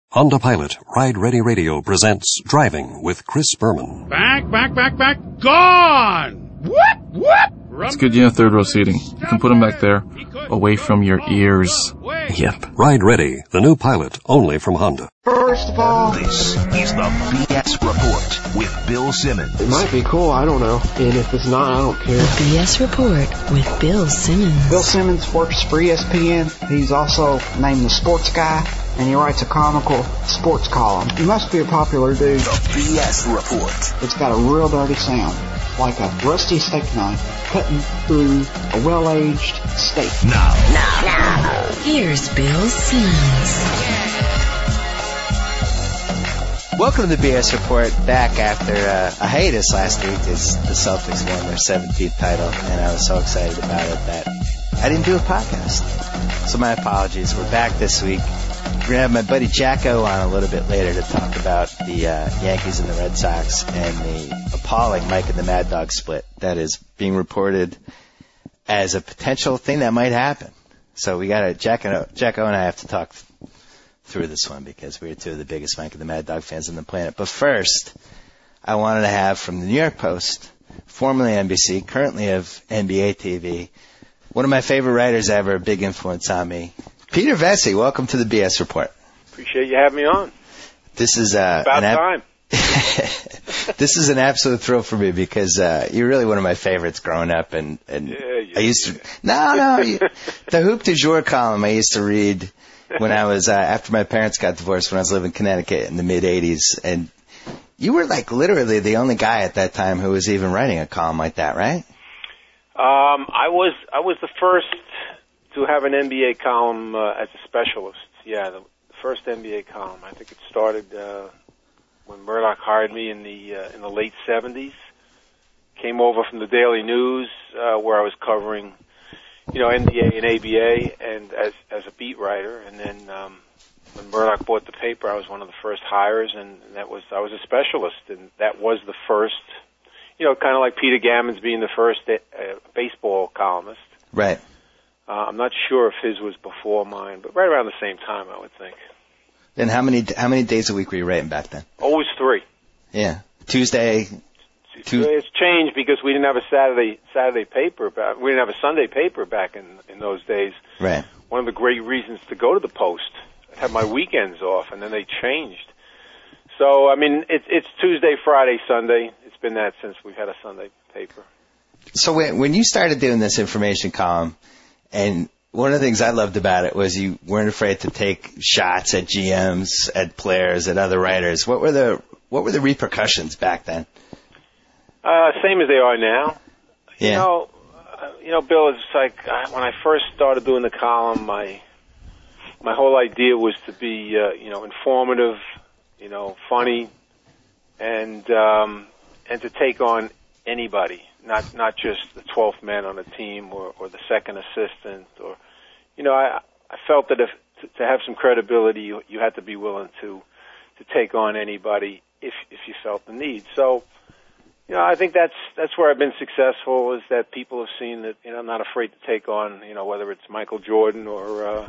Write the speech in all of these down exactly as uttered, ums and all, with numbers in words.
Honda Pilot Ride Ready Radio presents Driving with Chris Berman. Back, back, back, back, gone! Whoop, whoop! It's good you have third row seating. You can put them back there, away from your ears. Yep. Ride Ready, the new Pilot, only from Honda. First of all, this is the B S Report with Bill Simmons. It might be cool, I don't know. And if it's not, I don't care. The B S Report with Bill Simmons. Bill Simmons works for E S P N. He's also named the Sports Guy, and he writes a comical sports column. He must be a popular dude. The B S Report. It's got a real dirty sound, like a rusty steak knife cutting through a well-aged steak. Now, now, now. Here's Bill Simmons. Welcome to the B S Report, back after uh, a hiatus last week as the Celtics won their seventeenth title, and I was so excited about it that I didn't do a podcast. So my apologies. We're back this week. We're going to have my buddy Jacko on a little bit later to talk about the uh, Yankees and the Red Sox and the appalling Mike and the Mad Dog split that is being reported as a potential thing that might happen. So we got to, Jacko, Jacko and I have to talk through this one because we're two of the biggest Mike and the Mad Dog fans on the planet. But first, I wanted to have from the New York Post, formerly N B C, currently of N B A T V, one of my favorite writers ever, a big influence on me, Peter Vecsey. Welcome to the B S Report. Appreciate you having me on. This is uh, about an ab- time. This is an absolute thrill for me because uh, you're really one of my favorites growing up, and, and yeah, yeah, I used to. yeah. No, no, you, the Hoop du Jour column I used to read when I was uh, after my parents got divorced when I was living in Connecticut in the mid eighties, and you were like literally the only guy at that time who was even writing a column like that, right? Um, I was I was the first to have an N B A column uh, as a specialist. Yeah, the first N B A column. I think it started uh, when Murdoch hired me in the uh, in the late seventies. Came over from the Daily News uh, where I was covering, you know, N B A and A B A, and as as a beat writer. And then um, when Murdoch bought the paper, I was one of the first hires, and that was I was a specialist, and that was the first. You know, kind of like Peter Gammons being the first uh, baseball columnist. Right. Uh, I'm not sure if his was before mine, but right around the same time, I would think. Then how many how many days a week were you writing back then? Always three. Yeah. Tuesday. Tuesday. It's changed because we didn't have a Saturday Saturday paper. Back, we didn't have a Sunday paper back in in those days. Right. One of the great reasons to go to the Post, I'd have my weekends off, and then they changed. So I mean, it's it's Tuesday, Friday, Sunday. It's been that since we've had a Sunday paper. So when when you started doing this information column, and one of the things I loved about it was you weren't afraid to take shots at G Ms, at players, at other writers. What were the what were the repercussions back then? Uh, same as they are now. Yeah. You know, uh, you know, Bill, it's like uh, when I first started doing the column, my my whole idea was to be, uh, you know, informative, you know, funny, and um, and to take on anybody. Not not just the twelfth man on a team or, or the second assistant, or you know, I I felt that if to, to have some credibility, you you had to be willing to to take on anybody if if you felt the need. So, you know, I think that's that's where I've been successful, is that people have seen that, you know, I'm not afraid to take on, you know, whether it's Michael Jordan or uh,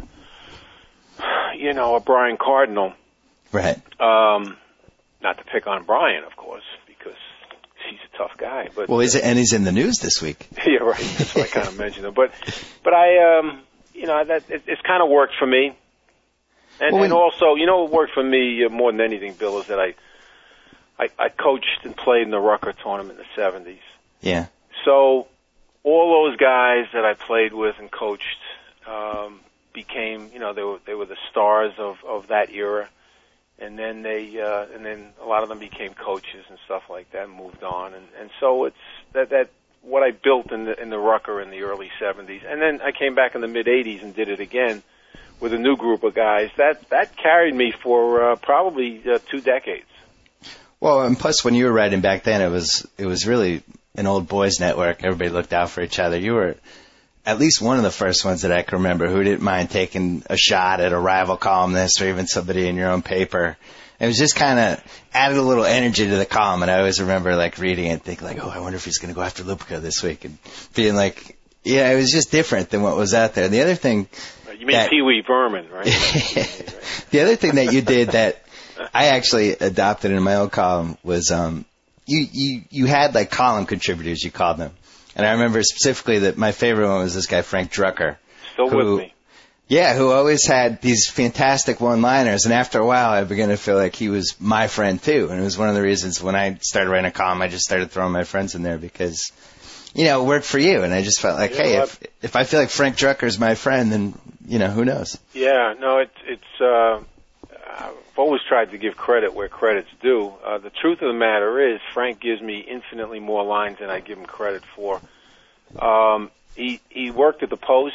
you know, a Brian Cardinal. Right. Um, not to pick on Brian, of course, because he's a tough guy. But well, is it, and he's in the news this week. Yeah, right. That's why I kind of mentioned him. But, but I, um, you know, that it, it's kind of worked for me. And, well, and also, you know, what worked for me more than anything, Bill, is that I, I, I coached and played in the Rucker tournament in the seventies. Yeah. So all those guys that I played with and coached um, became, you know, they were they were the stars of, of that era. And then they, uh, and then a lot of them became coaches and stuff like that, and moved on. And, and so it's that, that what I built in the in the Rucker in the early seventies, and then I came back in the mid eighties and did it again with a new group of guys. That that carried me for uh, probably uh, two decades. Well, and plus when you were writing back then, it was it was really an old boys network. Everybody looked out for each other. You were at least one of the first ones that I can remember who didn't mind taking a shot at a rival columnist or even somebody in your own paper. It was just kind of added a little energy to the column, and I always remember like reading it and thinking like, oh, I wonder if he's going to go after Lupica this week, and feeling like, yeah, it was just different than what was out there. The other thing You mean that, Pee Wee Berman, right? The other thing that you did that I actually adopted in my own column was um, you, you, you had like column contributors, you called them. And I remember specifically that my favorite one was this guy, Frank Drucker. Still who, with me. Yeah, who always had these fantastic one-liners. And after a while, I began to feel like he was my friend, too. And it was one of the reasons when I started writing a column, I just started throwing my friends in there because, you know, it worked for you. And I just felt like, yeah, hey, well, if if I feel like Frank Drucker's my friend, then, you know, who knows? Yeah, no, it, it's, uh, I've always tried to give credit where credit's due. Uh, the truth of the matter is Frank gives me infinitely more lines than I give him credit for. Um, he, he worked at the Post.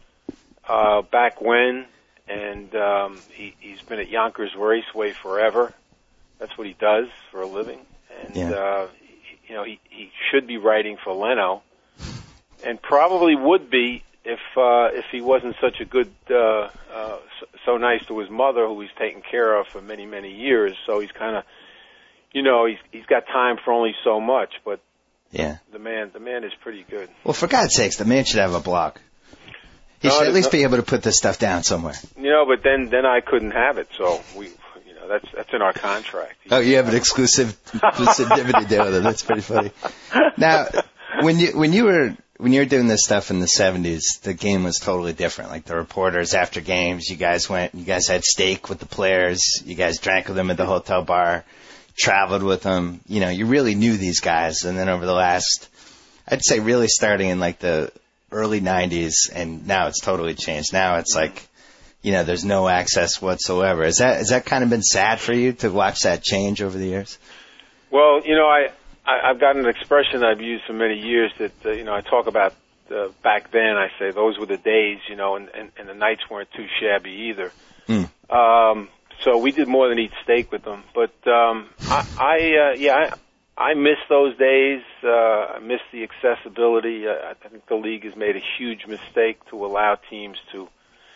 Uh, back when, and um, he, he's been at Yonkers Raceway forever. That's what he does for a living. And, yeah. uh, he, you know, he, he should be writing for Leno, and probably would be if uh, if he wasn't such a good, uh, uh, so, so nice to his mother, who he's taken care of for many, many years. So he's kind of, you know, he's he's got time for only so much, but yeah, the man, the man is pretty good. Well, for God's sakes, the man should have a blog. He no, should at least no, be able to put this stuff down somewhere. You know, but then then I couldn't have it, so we, you know, that's that's in our contract. Oh, you have an exclusive exclusivity deal with it. That's pretty funny. Now, when you when you were when you were doing this stuff in the seventies, the game was totally different. Like the reporters after games, you guys went, you guys had steak with the players, you guys drank with them at the hotel bar, traveled with them. You know, you really knew these guys. And then over the last, I'd say, really starting in like the early nineties, and now it's totally changed. Now it's like, you know, there's no access whatsoever. Is that has that kind of been sad for you to watch that change over the years? Well, you know, I, I I've got an expression I've used for many years that uh, you know I talk about uh, back then. I say those were the days, you know, and and, and the nights weren't too shabby either. Mm. Um, so we did more than eat steak with them. But um, I, I uh, yeah. I, I miss those days. Uh, I miss the accessibility. Uh, I think the league has made a huge mistake to allow teams to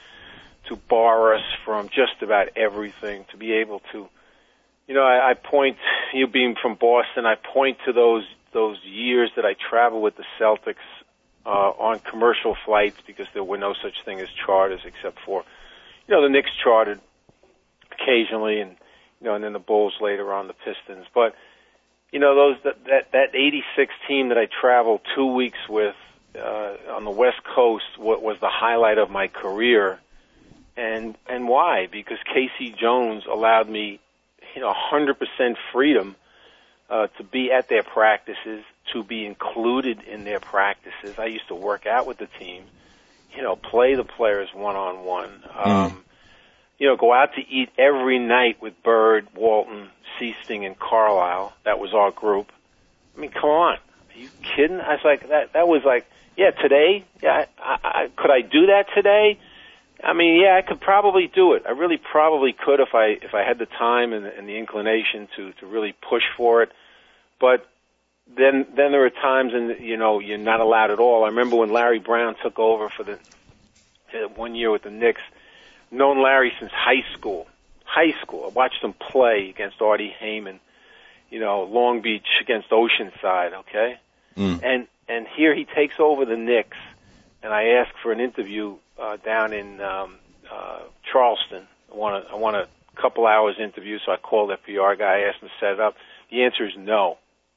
to bar us from just about everything. To be able to, you know, I, I point, you being from Boston, I point to those those years that I traveled with the Celtics uh, on commercial flights because there were no such thing as charters except for, you know, the Knicks chartered occasionally, and you know, and then the Bulls later on, the Pistons, but. You know, those that that, that eighty-six team that I traveled two weeks with uh, on the West Coast what was the highlight of my career, and and why? Because K C Jones allowed me, you know, one hundred percent freedom uh, to be at their practices, to be included in their practices. I used to work out with the team, you know, play the players one on one. Um, you know, go out to eat every night with Bird, Walton, Seasting, and Carlisle. That was our group. I mean, come on. Are you kidding? I was like, that That was like, yeah, today? Yeah, I, I, could I do that today? I mean, yeah, I could probably do it. I really probably could if I if I had the time and, and the inclination to, to really push for it. But then then there are times, and you know, you're not allowed at all. I remember when Larry Brown took over for the uh, one year with the Knicks. Known Larry since high school. High school. I watched him play against Artie Heyman, you know, Long Beach against Oceanside, okay? Mm. And and here he takes over the Knicks, and I asked for an interview uh, down in um, uh, Charleston. I want a, I want a couple hours interview, so I called the P R guy, asked him to set it up. The answer is no.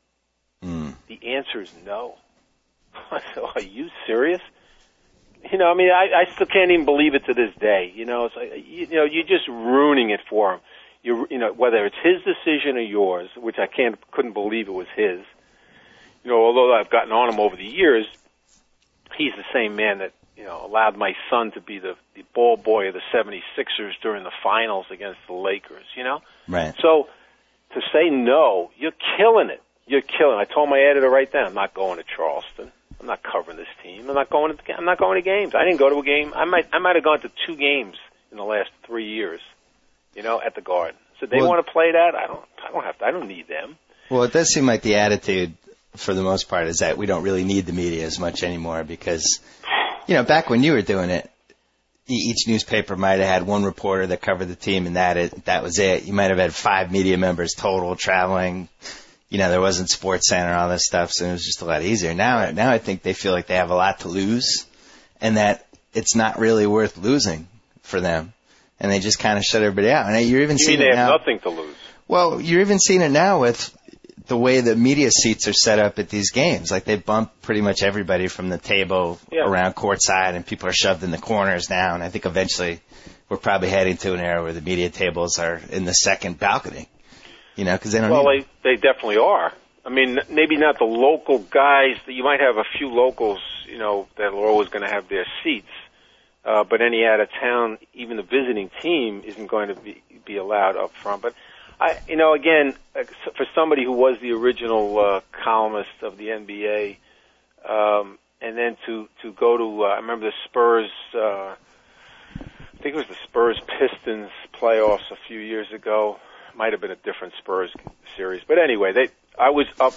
Mm. The answer is no. I said, are you serious? You know, I mean, I, I still can't even believe it to this day. You know, it's like, you, you know, you're just ruining it for him. You, you know, whether it's his decision or yours, which I can't, couldn't believe it was his. You know, although I've gotten on him over the years, he's the same man that, you know, allowed my son to be the, the ball boy of the seventy-sixers during the finals against the Lakers, you know? Right. So to say no, you're killing it. You're killing it. I told my editor right then, I'm not going to Charleston. I'm not covering this team. I'm not going to. I'm not going to games. I didn't go to a game. I might. I might have gone to two games in the last three years. You know, at the Garden. So they well, want to play that. I don't. I don't have to. I don't need them. Well, it does seem like the attitude, for the most part, is that we don't really need the media as much anymore because, you know, back when you were doing it, each newspaper might have had one reporter that covered the team, and that it, that was it. You might have had five media members total traveling. You know, there wasn't Sports Center, all this stuff, so it was just a lot easier. Now, now I think they feel like they have a lot to lose, and that it's not really worth losing. for them, and they just kind of shut everybody out. And you're even You seeing mean it they have now. nothing to lose? Well, you're even seeing it now with the way the media seats are set up at these games. Like, they bump pretty much everybody from the table Yeah. around courtside, and people are shoved in the corners now. And I think eventually we're probably heading to an era where the media tables are in the second balcony. You know, because they don't. Well, need they they definitely are. I mean, maybe not the local guys. You might have a few locals, you know, that are always going to have their seats. Uh, but any out of town, even the visiting team, isn't going to be be allowed up front. But I, you know, again, for somebody who was the original uh, columnist of the N B A, um, and then to to go to, uh, I remember the Spurs. Uh, I think it was the Spurs Pistons playoffs a few years ago. Might have been a different Spurs series, but anyway, they. I was up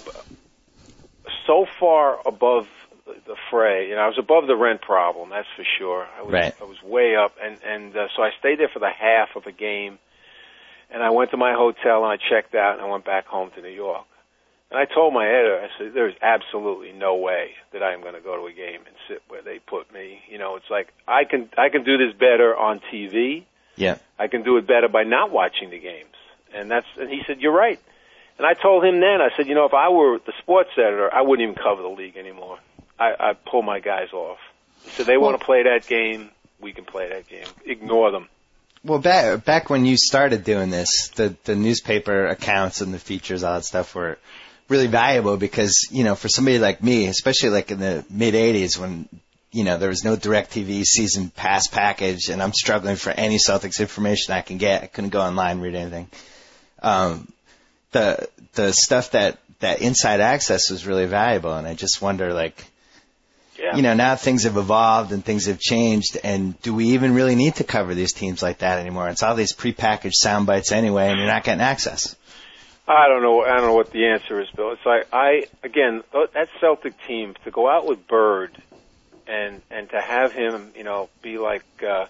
so far above the fray, and I was above the rent problem. That's for sure. I was, Right. I was way up, and and uh, so I stayed there for the half of a game, and I went to my hotel and I checked out and I went back home to New York. And I told my editor, I said, "There's absolutely no way that I am going to go to a game and sit where they put me. You know, it's like I can I can do this better on T V. Yeah. I can do it better by not watching the games." And that's and he said, "You're right." And I told him then, I said, "You know, if I were the sports editor, I wouldn't even cover the league anymore. I, I'd pull my guys off." He said, "They Well, want to play that game. We can play that game. Ignore them." Well, back back when you started doing this, the the newspaper accounts and the features, all that stuff were really valuable because, you know, for somebody like me, especially like in the mid eighties when, you know, there was no DirecTV season pass package and I'm struggling for any Celtics information I can get. I couldn't go online, read anything. Um, the the stuff that, that inside access was really valuable, and I just wonder, like, Yeah. you know, now things have evolved and things have changed, and do we even really need to cover these teams like that anymore? It's all these prepackaged sound bites anyway, and you're not getting access. I don't know. I don't know what the answer is, Bill. It's like I again that Celtic team to go out with Bird and and to have him, you know, be like uh,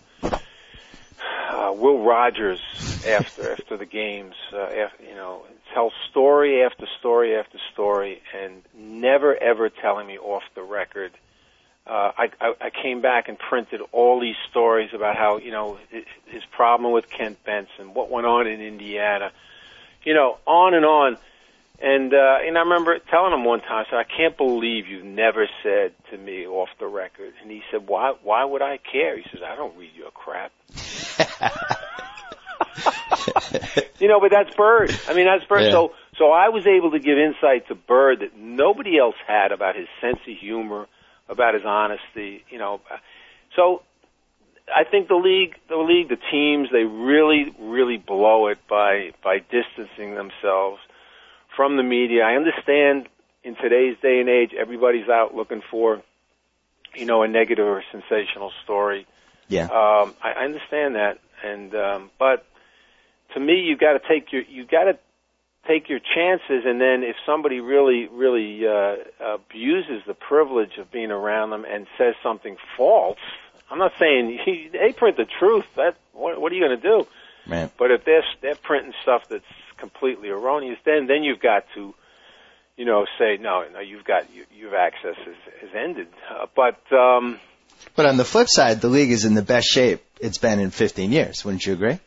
uh, Will Rogers after after the games, uh, after, you know, tell story after story after story, and never ever telling me off the record. Uh, I, I, I came back and printed all these stories about how, you know, his problem with Kent Benson, what went on in Indiana, you know, on and on. And, uh, and I remember telling him one time, I said, "I can't believe you've never said to me off the record." And he said, why, why would I care? He says, "I don't read your crap." You know, but that's Bird. I mean, that's Bird. Yeah. So, so I was able to give insight to Bird that nobody else had about his sense of humor, about his honesty, you know. So I think the league, the league, the teams, they really, really blow it by, by distancing themselves from the media. I understand in today's day and age, everybody's out looking for, you know, a negative or sensational story. Yeah. Um, I, I understand that. And, um, but to me, you got to take your, you got to take your chances, and then if somebody really, really uh, abuses the privilege of being around them and says something false, I'm not saying he, they print the truth. That what, what are you going to do? Man. But if they're they're printing stuff that's completely erroneous, then then you've got to, you know, say no, no, you've got you, you've access has, has ended. Uh, but um, but on the flip side, the league is in the best shape it's been in fifteen years. Wouldn't you agree?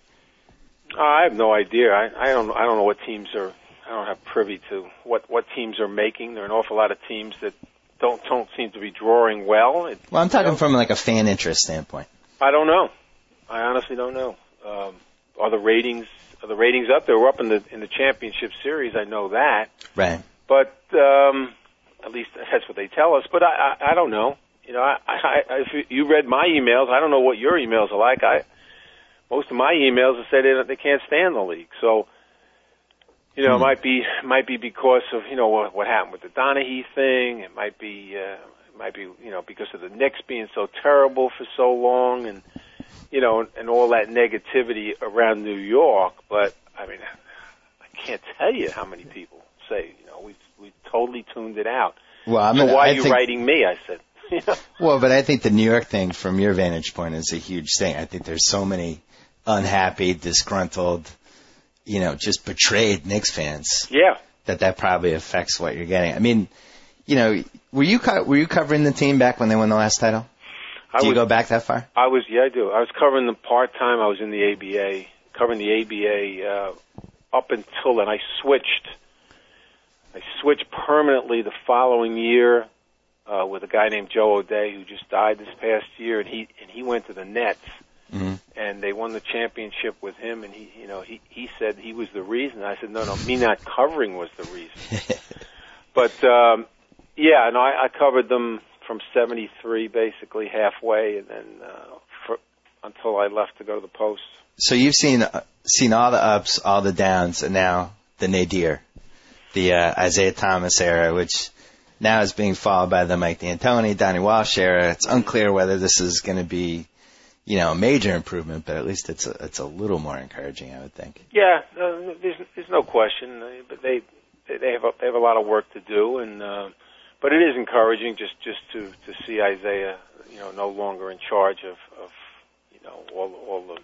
I have no idea. I, I don't. I don't know what teams are. I don't have privy to what what teams are making. There are an awful lot of teams that don't don't seem to be drawing well. It, Well, I'm talking you know, from like a fan interest standpoint. I don't know. I honestly don't know. Um, are the ratings are the ratings up? They were up in the in the championship series. I know that. Right. But um, at least that's what they tell us. But I I, I don't know. You know, I, I, I, if you read my emails, I don't know what your emails are like. I most of my emails have said they, they can't stand the league. So, you know, Hmm. it might be might be because of, you know, what, what happened with the Donaghy thing. It might be uh, it might be you know because of the Knicks being so terrible for so long, and you know, and, and all that negativity around New York. But I mean, I can't tell you how many people say, you know, we we totally tuned it out. Well, I'm so gonna, why I are you think, writing me? I said. You know? Well, but I think the New York thing, from your vantage point, is a huge thing. I think there's so many unhappy, disgruntled, you know, just betrayed Knicks fans. Yeah. That that probably affects what you're getting. I mean, you know, were you co- were you covering the team back when they won the last title? I Do you was, go back that far? I was, yeah, I do. I was covering them part-time. I was in the A B A, covering the A B A uh, up until then. I switched. I switched permanently the following year uh, with a guy named Joe O'Day, who just died this past year, and he and he went to the Nets, mm-hmm. and they won the championship with him. And he, you know, he he said he was the reason. I said, no, no, me not covering was the reason. But um, yeah, no, I, I covered them from seventy-three, basically halfway, and then uh, for, until I left to go to the Post. So you've seen uh, seen all the ups, all the downs, and now the nadir, the uh, Isaiah Thomas era, which now is being followed by the Mike D'Antoni, Donnie Walsh era. It's unclear whether this is going to be, you know, a major improvement, but at least it's a, it's a little more encouraging, I would think. Yeah, uh, there's there's no question, uh, but they they have a, they have a lot of work to do, and uh, but it is encouraging just just to to see Isaiah, you know, no longer in charge of of you know all all the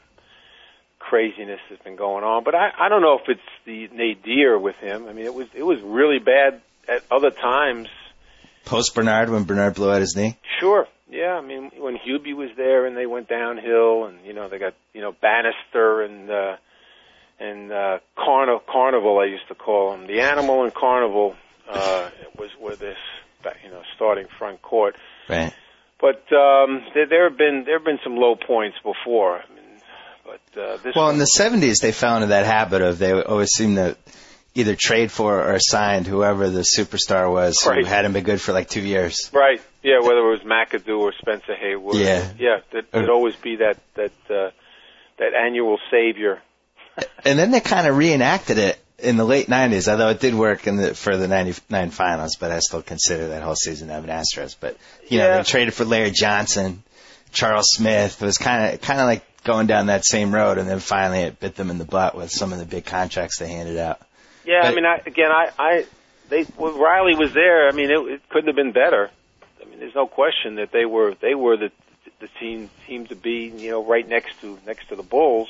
craziness that's been going on. But I I don't know if it's the nadir with him. I mean, it was it was really bad at other times. Post Bernard, when Bernard blew out his knee? Sure. Yeah, I mean, when Hubie was there and they went downhill, and, you know, they got, you know, Bannister and, uh, and, uh, Carn- Carnival, I used to call him. The Animal and Carnival, uh, was, were this, you know, starting front court. Right. But, um, there, there have been, there have been some low points before. I mean, but, uh, this Well, in the seventies, they fell into that habit of, they always seemed to either trade for or signed whoever the superstar was right. who hadn't been good for like two years. Right. Yeah, whether it was McAdoo or Spencer Haywood. Yeah. Yeah, there'd, there'd always be that, that, uh, that annual savior. And then they kind of reenacted it in the late nineties, although it did work in the, for the ninety-nine finals, but I still consider that whole season Evan Astros. But, you yeah. know, they traded for Larry Johnson, Charles Smith. It was kind of, kind of like going down that same road, and then finally it bit them in the butt with some of the big contracts they handed out. Yeah, but, I mean, I, again, I, I, they, when Riley was there, I mean, it, it couldn't have been better. I mean, there's no question that they were, they were the, the team, team to be, you know, right next to, next to the Bulls.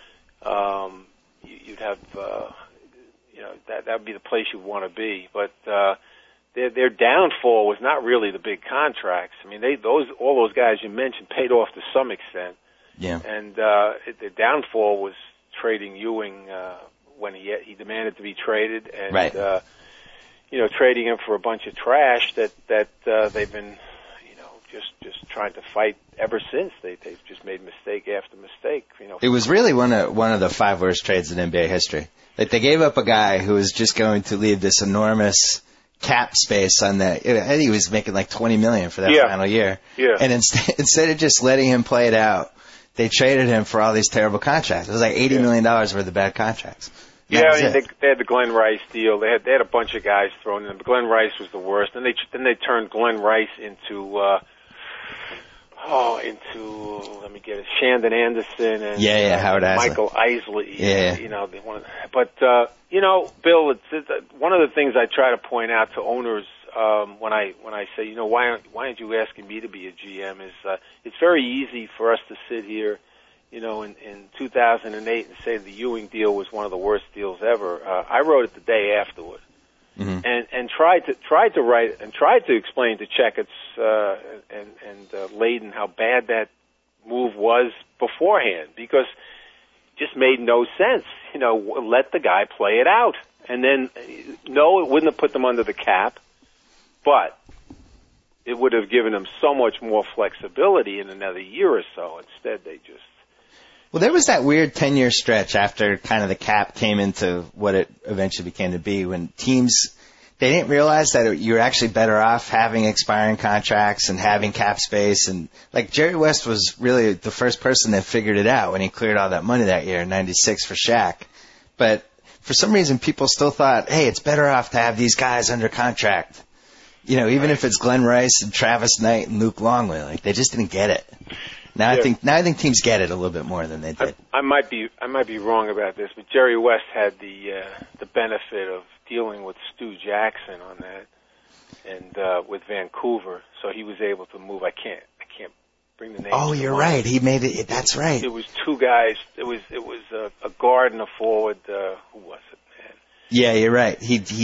Um, you, you'd have, uh, you know, that, that would be the place you'd want to be. But, uh, their, their downfall was not really the big contracts. I mean, they, those, all those guys you mentioned paid off to some extent. Yeah. And, uh, it, their downfall was trading Ewing, uh, when he he demanded to be traded, and right. uh, you know, trading him for a bunch of trash that that uh, they've been, you know, just just trying to fight ever since. They they've just made mistake after mistake. You know, it was really one of one of the five worst trades in N B A history. Like they gave up a guy who was just going to leave this enormous cap space on that. I think he was making like twenty million for that yeah. final year. Yeah. And instead instead of just letting him play it out, they traded him for all these terrible contracts. It was like eighty yeah. million dollars worth of bad contracts. Yeah, I mean, they, they had the Glenn Rice deal. They had they had a bunch of guys thrown in. But Glenn Rice was the worst. Then they then they turned Glenn Rice into uh, oh into let me get it Shandon Anderson and yeah yeah Howard uh, Isley. Michael Isley. Yeah, you know they wanted, but uh, you know Bill, it's, it's uh, one of the things I try to point out to owners um, when I when I say you know why aren't why aren't you asking me to be a G M is uh, it's very easy for us to sit here. You know, in, in two thousand eight, and say the Ewing deal was one of the worst deals ever. Uh, I wrote it the day afterward, mm-hmm. and and tried to tried to write and tried to explain to Checketts uh, and and uh, Layden how bad that move was beforehand, because it just made no sense. You know, let the guy play it out, and then no, it wouldn't have put them under the cap, but it would have given them so much more flexibility in another year or so. Instead, they just Well, there was that weird ten-year stretch after kind of the cap came into what it eventually became to be when teams, they didn't realize that you were actually better off having expiring contracts and having cap space. And like Jerry West was really the first person that figured it out when he cleared all that money that year in ninety-six for Shaq. But for some reason, people still thought, hey, it's better off to have these guys under contract. You know, even if it's Glenn Rice and Travis Knight and Luke Longley, like they just didn't get it. Now yeah. I think now I think teams get it a little bit more than they did. I, I might be I might be wrong about this, but Jerry West had the uh, the benefit of dealing with Stu Jackson on that, and uh, with Vancouver, so he was able to move. I can't I can't bring the name. Oh, you're mind. right. He made it. That's right. It was two guys. It was it was a, a guard and a forward. Uh, who was it, man? Yeah, you're right. He he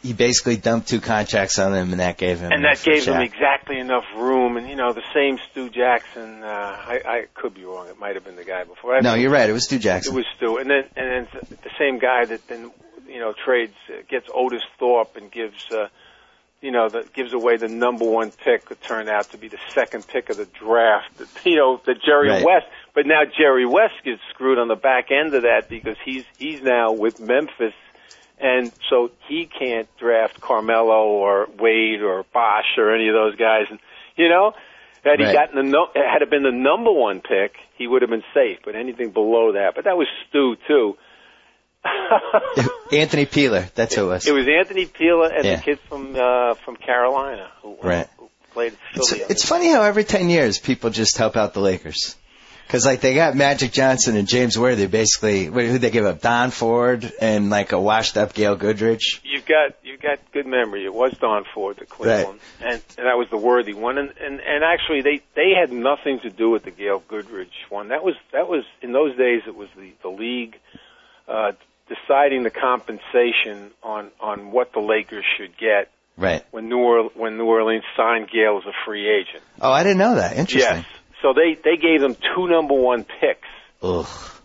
he basically dumped two contracts on him, and that gave him and that gave shot. him exactly enough room. And you know, the same Stu Jackson. Uh, I, I could be wrong. It might have been the guy before. I No, think you're right. It was Stu Jackson. It was Stu, and then and then the same guy that then you know trades uh, gets Otis Thorpe and gives uh, you know the, gives away the number one pick that turned out to be the second pick of the draft. You know, the Jerry Right. West. But now Jerry West gets screwed on the back end of that because he's he's now with Memphis. And so he can't draft Carmelo or Wade or Bosch or any of those guys. And, you know, had he Right. gotten the no, had it been the number one pick, he would have been safe. But anything below that, but that was Stu too. Anthony Peeler, that's who it was. It was Anthony Peeler and Yeah. the kid from uh, from Carolina who, Right. who played at It's, Philly. it's funny how every ten years people just help out the Lakers. Because, like, they got Magic Johnson and James Worthy, basically. Who'd they give up? Don Ford and, like, a washed-up Gail Goodrich? You've got you've got good memory. It was Don Ford, the Cleveland, Right. and, and that was the Worthy one. And, and and actually, they they had nothing to do with the Gail Goodrich one. That was that was in those days. It was the the league uh, deciding the compensation on on what the Lakers should get. Right. When New Orleans, when New Orleans signed Gail as a free agent. Oh, I didn't know that. Interesting. Yes. So they, they gave them two number one picks. Ugh.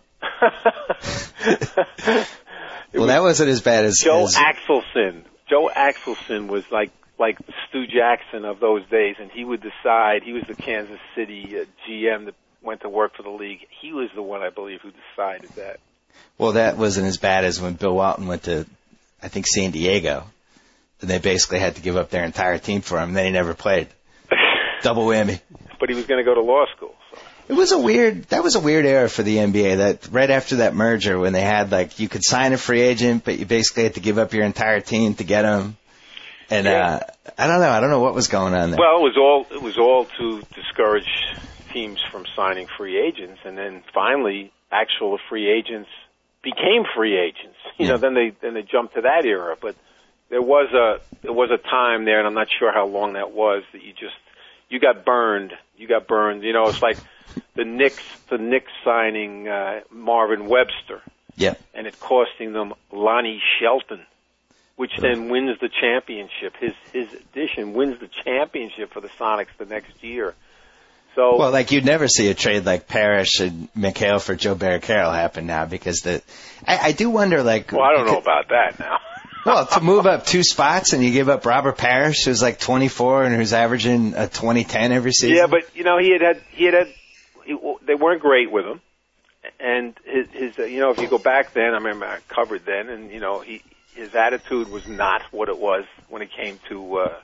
Well, that wasn't as bad as Joe as, Axelson. Joe Axelson was like like the Stu Jackson of those days, and he would decide. He was the Kansas City uh, G M that went to work for the league. He was the one, I believe, who decided that. Well, that wasn't as bad as when Bill Walton went to, I think, San Diego. And they basically had to give up their entire team for him, and then he never played. Double whammy. But he was going to go to law school. So. It was a weird, that was a weird era for the N B A, that right after that merger when they had, like, you could sign a free agent, but you basically had to give up your entire team to get him. And, Yeah. uh, I don't know, I don't know what was going on there. Well, it was all it was all to discourage teams from signing free agents, and then finally, actual free agents became free agents. You Yeah. know, then they then they jumped to that era. But there was a there was a time there, and I'm not sure how long that was, that you just you got burned. You got burned. You know, it's like the Knicks the Knicks signing uh, Marvin Webster. Yeah. And it costing them Lonnie Shelton, which then wins the championship. His his addition wins the championship for the Sonics the next year. So Well, like, you'd never see a trade like Parrish and McHale for Joe Barrett-Carroll happen now, because the, I, I do wonder, like... well, I don't know about that now. Well, to move up two spots and you give up Robert Parrish, who's like twenty-four and who's averaging a twenty ten every season. Yeah, but you know he had had he had had he, they weren't great with him, and his his uh, you know if you go back then, I remember I covered then, and you know he his attitude was not what it was when it came to uh,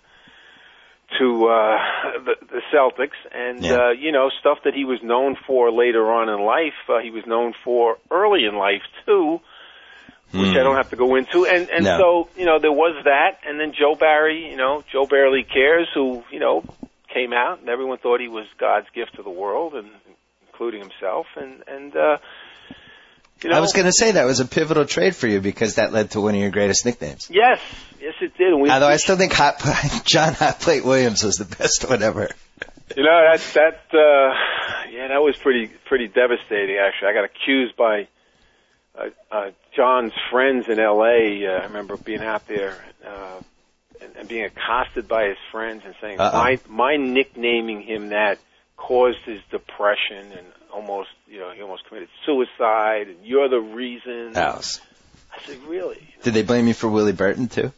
to uh, the, the Celtics, and Yeah. uh, you know stuff that he was known for later on in life, uh, he was known for early in life too. Which I don't have to go into, and and No. so you know there was that, and then Joe Barry, you know Joe Barely Cares, who you know came out, and everyone thought he was God's gift to the world, and including himself, and and uh, you know I was going to say that was a pivotal trade for you because that led to one of your greatest nicknames. yes, yes it did. And we, Although I still think Hot, John Hot Plate Williams was the best one ever. you know that that uh, yeah that was pretty pretty devastating actually. I got accused by uh, uh, John's friends in L A. Uh, I remember being out there. Uh, And, and being accosted by his friends and saying, Uh-oh. my my nicknaming him that caused his depression and almost, you know, he almost committed suicide, and you're the reason. House. I said, really? Did they blame you for Willie Burton too?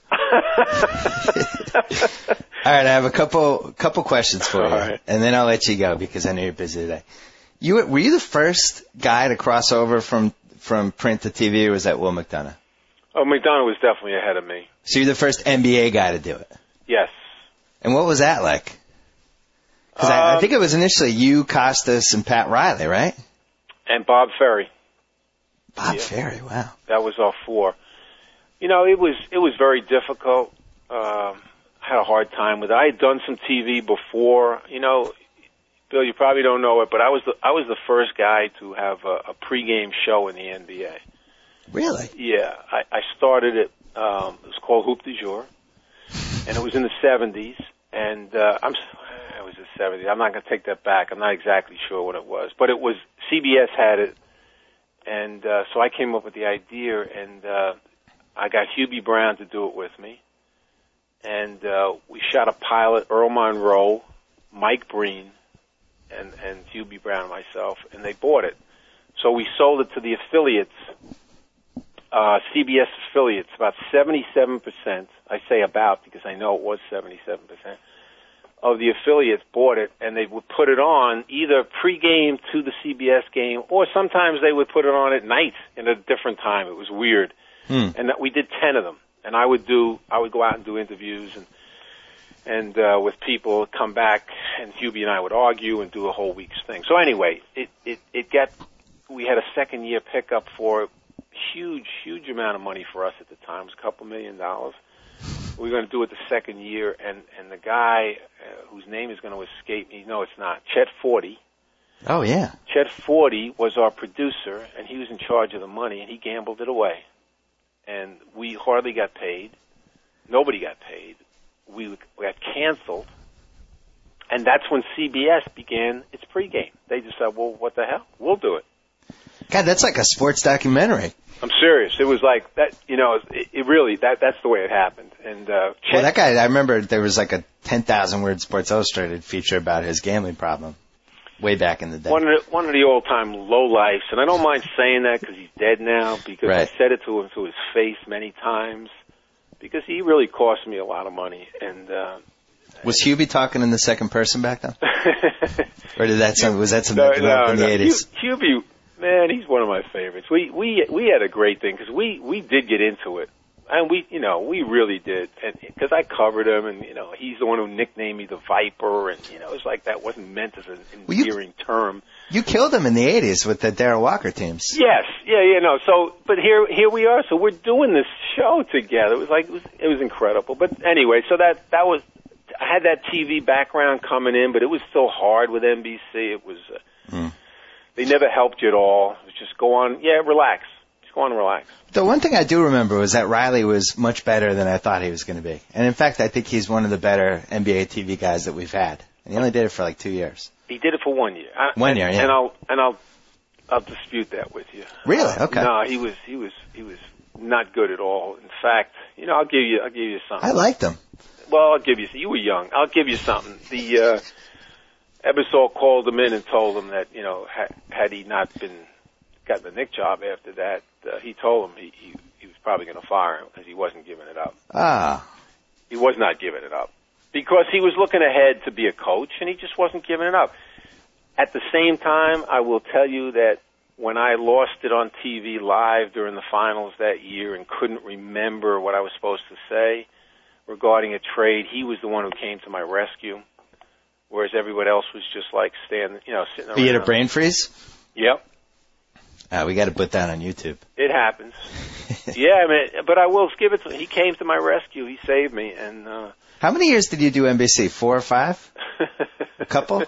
All right, I have a couple couple questions for you, All right. and then I'll let you go because I know you're busy today. You were, were you the first guy to cross over from from print to T V, or was that Will McDonough? Oh, McDonough was definitely ahead of me. So you're the first N B A guy to do it. Yes. And what was that like? Because I, I Um, think it was initially you, Costas, and Pat Riley, right? And Bob Ferry. Bob Yeah. Ferry, wow. That was our four. You know, it was it was very difficult. Um, I had a hard time with it. I had done some T V before. You know, Bill, you probably don't know it, but I was the I was the first guy to have a, a pregame show in the N B A. Really? Yeah, I, I started it. Um, it was called Hoop du Jour, and it was in the seventies. And uh, I'm it was the seventies. I'm not going to take that back. I'm not exactly sure what it was, but it was C B S had it, and uh, so I came up with the idea, and uh, I got Hubie Brown to do it with me. and uh, we shot a pilot, Earl Monroe, Mike Breen, and, and Hubie Brown and myself, and they bought it. So we sold it to the affiliates, uh, C B S affiliates, about seventy-seven percent. I say about because I know it was seventy-seven percent of the affiliates bought it, and they would put it on either pregame to the C B S game, or sometimes they would put it on at night in a different time. It was weird. Hmm. And that we did ten of them, and I would do, I would go out and do interviews and and uh, with people, come back, and Hubie and I would argue and do a whole week's thing. So anyway, it it it got, we had a second year pickup for it. Huge, huge amount of money for us at the time. It was a couple million dollars. We were going to do it the second year, and, and the guy uh, whose name is going to escape me, no, it's not, Chet Forty. Oh, yeah. Chet Forty was our producer, and he was in charge of the money, and he gambled it away. And we hardly got paid. Nobody got paid. We, we got canceled. And that's when C B S began its pregame. They just said, well, what the hell? We'll do it. God, that's like a sports documentary. I'm serious. It was like that, you know, it, it really, that that's the way it happened. And uh, Chet, well, that guy, I remember there was like a ten thousand word Sports Illustrated feature about his gambling problem way back in the day. One of the, one of the old-time lowlifes, and I don't mind saying that because he's dead now, because right. I said it to him to his face many times, because he really cost me a lot of money. And uh, was Hubie talking in the second person back then? Or did that some, was that something no, that developed no, in the no. eighties? Hubie, man, he's one of my favorites. We we we had a great thing because we we did get into it, and we you know we really did, and because I covered him, and you know he's the one who nicknamed me the Viper, and you know it was like that wasn't meant as an endearing well, you, term. You killed him in the eighties with the Darrell Walker teams. Yes, yeah, yeah, no. So, but here here we are. So we're doing this show together. It was like it was, it was incredible. But anyway, so that that was I had that T V background coming in, but it was still hard with N B C. It was. Uh, mm. They never helped you at all. It was just go on, yeah, relax. Just go on and relax. The one thing I do remember was that Riley was much better than I thought he was going to be. And in fact, I think he's one of the better N B A T V guys that we've had. And he only did it for like two years. He did it for one year. I, one year, and, yeah. And I'll and I'll I'll dispute that with you. Really? Okay. Uh, no, he was he was he was not good at all. In fact, you know, I'll give you I'll give you something. I liked him. Well, I'll give you. You were young. I'll give you something. The uh, Ebersol called him in and told him that, you know, ha- had he not been gotten the Knick job after that, uh, he told him he, he, he was probably going to fire him because he wasn't giving it up. Ah. He was not giving it up because he was looking ahead to be a coach, and he just wasn't giving it up. At the same time, I will tell you that when I lost it on T V live during the finals that year and couldn't remember what I was supposed to say regarding a trade, he was the one who came to my rescue. Whereas everybody else was just like standing, you know, sitting around. You had a brain freeze? Yep. Uh, we got to put that on YouTube. It happens. Yeah, I mean, but I will give it to him. He came to my rescue. He saved me. And uh, how many years did you do N B C? Four or five? A couple?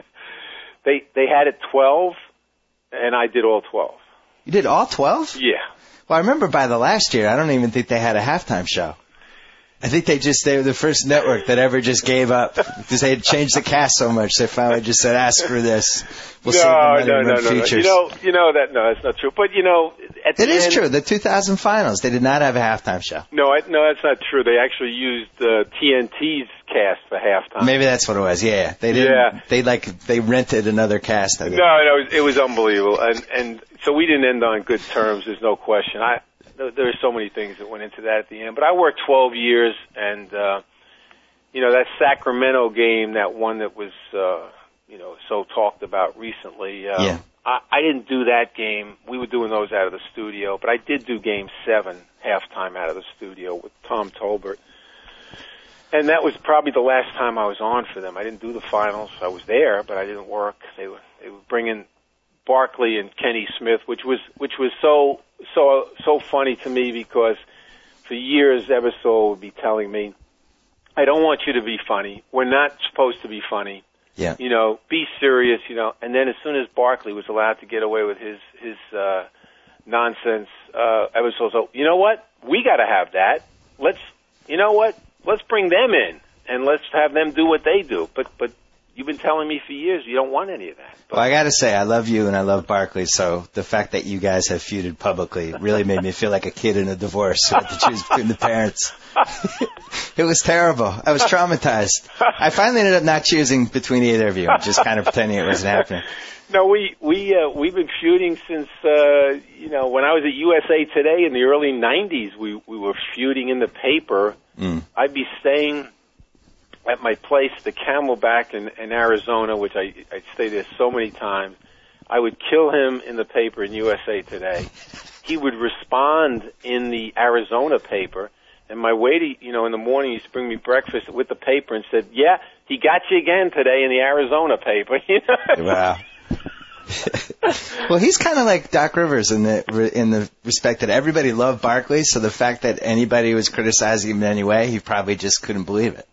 They they had it twelve, and I did all twelve. You did all twelve? Yeah. Well, I remember by the last year, I don't even think they had a halftime show. I think they just, they were the first network that ever just gave up because they had changed the cast so much. They finally just said, ask for this. We'll no, save the money no, and no, run no, features. no. You know, you know that, no, that's not true. But, you know, at the It is end, true. The two thousand finals, they did not have a halftime show. No, I, no, that's not true. They actually used uh, T N T's cast for halftime. Maybe that's what it was. Yeah. They didn't, yeah. They like, they rented another cast. I no, no, it was, it was unbelievable. And, and so we didn't end on good terms. There's no question. I, There are so many things that went into that at the end. But I worked twelve years, and, uh, you know, that Sacramento game, that one that was, uh, you know, so talked about recently, uh, yeah. I, I didn't do that game. We were doing those out of the studio. But I did do game seven, halftime out of the studio with Tom Tolbert. And that was probably the last time I was on for them. I didn't do the finals. I was there, but I didn't work. They were, they were bringing Barkley and Kenny Smith, which was which was so so so funny to me because for years Ebersol would be telling me, "I don't want you to be funny. We're not supposed to be funny. Yeah. You know, be serious. You know." And then as soon as Barkley was allowed to get away with his his uh, nonsense, uh, Ebersol said, "You know what? We got to have that. Let's you know what? Let's bring them in and let's have them do what they do." But but you've been telling me for years you don't want any of that. But, well, I got to say, I love you and I love Barkley, so the fact that you guys have feuded publicly really made me feel like a kid in a divorce who had to choose between the parents. It was terrible. I was traumatized. I finally ended up not choosing between either of you, just kind of pretending it wasn't happening. No, we we uh, we've been feuding since uh, you know when I was at U S A Today in the early nineties. We we were feuding in the paper. Mm. I'd be staying at my place, the Camelback in, in Arizona, which I I stayed there so many times. I would kill him in the paper in U S A Today. He would respond in the Arizona paper, and my waiter, you know, in the morning used to bring me breakfast with the paper and said, "Yeah, he got you again today in the Arizona paper." You know? Wow. Well, he's kind of like Doc Rivers in the in the respect that everybody loved Barkley, so the fact that anybody was criticizing him in any way, he probably just couldn't believe it.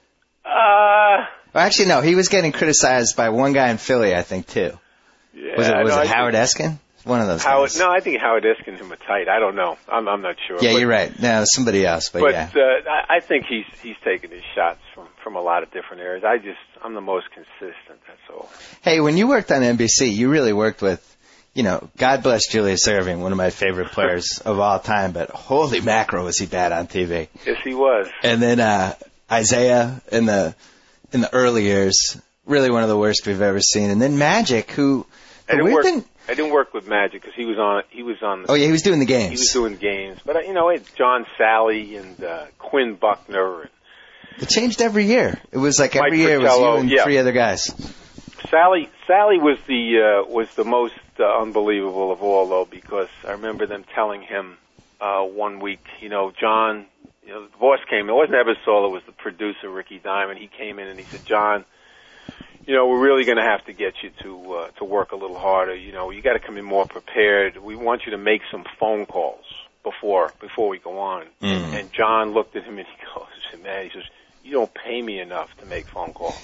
Uh, well, actually, no, he was getting criticized by one guy in Philly, I think, too. Yeah, was it was no, it I Howard think, Eskin? One of those Howard, guys. No, I think Howard Eskin him a tight. I don't know. I'm I'm not sure. Yeah, but, you're right. No, somebody else, but, but yeah. uh, I, I think he's he's taking his shots from from a lot of different areas. I just I'm the most consistent. That's all. Hey, when you worked on N B C, you really worked with, you know, God bless Julius Erving, one of my favorite players of all time, but holy mackerel was he bad on T V. Yes, he was. And then uh, Isaiah in the in the early years, really one of the worst we've ever seen. And then Magic, who I didn't weird work. thing, I didn't work with Magic because he was on. He was on. The, oh yeah, he was doing the games. He was doing games, but uh, you know, it John Sally and uh, Quinn Buckner. And it changed every year. It was like every Mike year it was Fratello, you and yeah. three other guys. Sally Sally was the uh, was the most uh, unbelievable of all, though, because I remember them telling him uh, one week, you know, John, you know, the boss came in. It wasn't Ebersola, it was the producer, Ricky Diamond. He came in and he said, John, you know, we're really going to have to get you to uh, to work a little harder. You know, you got to come in more prepared. We want you to make some phone calls before before we go on. Mm. And, and John looked at him and he goes, man, he says, you don't pay me enough to make phone calls.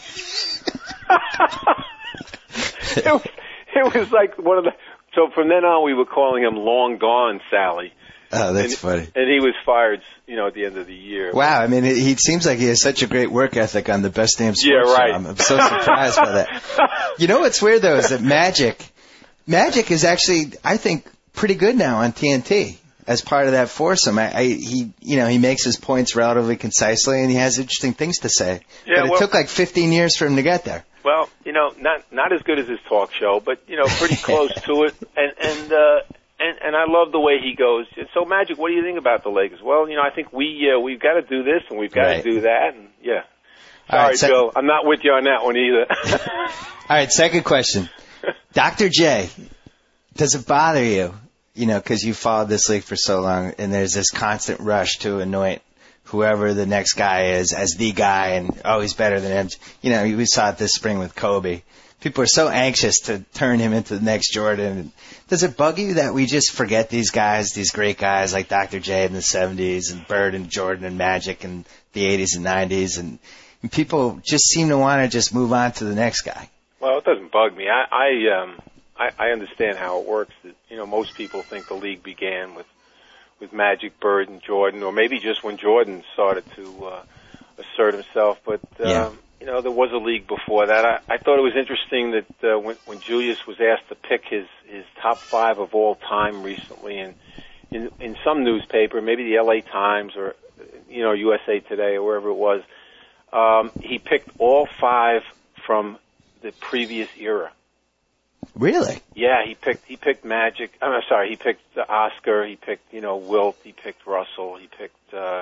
it, was, it was like one of the. So from then on, we were calling him Long Gone Sally. Oh, that's and, funny. And he was fired, you know, at the end of the year. Wow, I mean, it, he seems like he has such a great work ethic on the Best Damn Sports yeah, right. Show. I'm, I'm so surprised by that. You know what's weird, though, is that Magic, Magic is actually, I think, pretty good now on T N T as part of that foursome. I, I, he, you know, he makes his points relatively concisely, and he has interesting things to say. Yeah, but it well, took like fifteen years for him to get there. Well, you know, not not as good as his talk show, but you know, pretty close to it. And and uh, and and I love the way he goes. So, Magic, what do you think about the Lakers? Well, you know, I think we uh, we've got to do this and we've got Right. to do that. And yeah, All sorry, right, sec- Bill, I'm not with you on that one either. All right, second question, Doctor J. Does it bother you? You know, because you followed this league for so long, and there's this constant rush to anoint whoever the next guy is as the guy, and oh, he's better than him. You know, we saw it this spring with Kobe. People are so anxious to turn him into the next Jordan. Does it bug you that we just forget these guys, these great guys like Doctor J in the seventies, and Bird and Jordan and Magic in the eighties and nineties, and, and people just seem to want to just move on to the next guy? Well, it doesn't bug me. I I, um, I I understand how it works. That, you know, most people think the league began with with Magic, Bird, and Jordan, or maybe just when Jordan started to uh, assert himself. But um, Yeah. you know, there was a league before that. I, I thought it was interesting that uh, when when Julius was asked to pick his his top five of all time recently, and in in some newspaper, maybe the L A Times or you know U S A Today or wherever it was, um, he picked all five from the previous era. Really? Yeah, he picked he picked Magic. I'm sorry, he picked uh, Oscar. He picked you know Wilt. He picked Russell. He picked uh,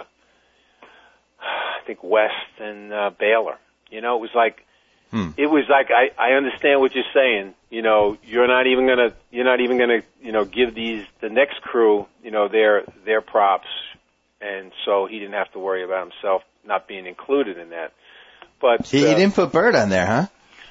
I think West and uh, Baylor. You know, it was like hmm. it was like I I understand what you're saying. You know, you're not even gonna you're not even gonna you know give these the next crew you know their their props, and so he didn't have to worry about himself not being included in that. But He, uh, he didn't put Bird on there, huh?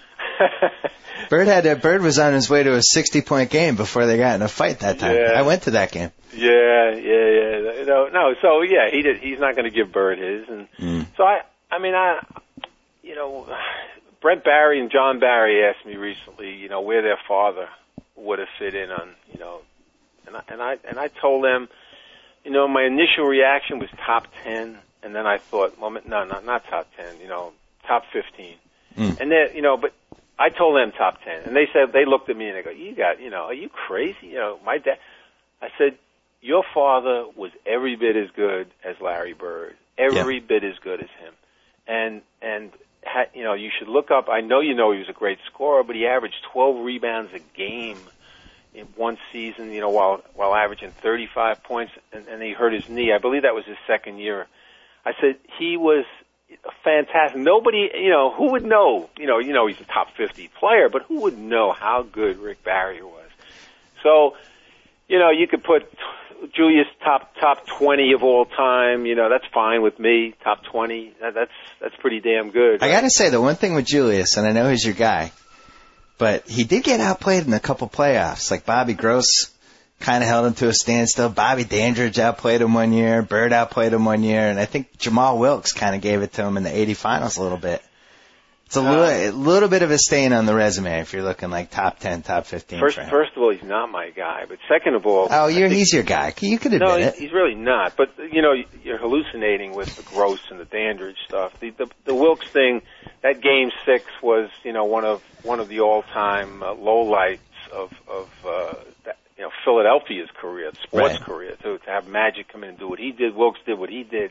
Bird had a, Bird was on his way to a sixty-point game before they got in a fight that time. Yeah. I went to that game. Yeah, yeah, yeah. No, no. So yeah, he did. He's not going to give Bird his, and Mm. so I. I mean, I. You know, Brent Barry and John Barry asked me recently, you know, where their father would have fit in on, you know, and I and I and I told them, you know, my initial reaction was top ten, and then I thought, well, no, not not top ten, you know, top fifteen. Mm. And then, you know, but I told them top ten, and they said, they looked at me and they go, you got, you know, are you crazy? You know, my dad, I said, your father was every bit as good as Larry Bird, every yeah. bit as good as him. And, and, ha, you know, you should look up, I know you know he was a great scorer, but he averaged twelve rebounds a game in one season, you know, while, while averaging thirty-five points, and, and he hurt his knee. I believe that was his second year. I said, he was fantastic. Nobody, you know, who would know, you know, you know, he's a top fifty player, but who would know how good Rick Barrier was? So, you know, you could put Julius top, top twenty of all time, you know, that's fine with me. Top twenty, that, that's, that's pretty damn good. I gotta say, the one thing with Julius, and I know he's your guy, but he did get outplayed in a couple playoffs. Like Bobby Gross kind of held him to a standstill. Bobby Dandridge outplayed him one year. Bird outplayed him one year. And I think Jamal Wilkes kind of gave it to him in the eighty finals a little bit. It's a uh, little, a little bit of a stain on the resume if you're looking like top ten, top fifteen. First, first of all, he's not my guy. But second of all... Oh, you're, think, he's your guy. You could admit no, it. he's really not. But, you know, you're hallucinating with the Gross and the Dandridge stuff. The, the, the Wilkes thing, that game six was, you know, one of one of the all-time uh, lowlights of, of uh, that, you know, Philadelphia's career, sports right. career, too. To have Magic come in and do what he did, Wilkes did what he did.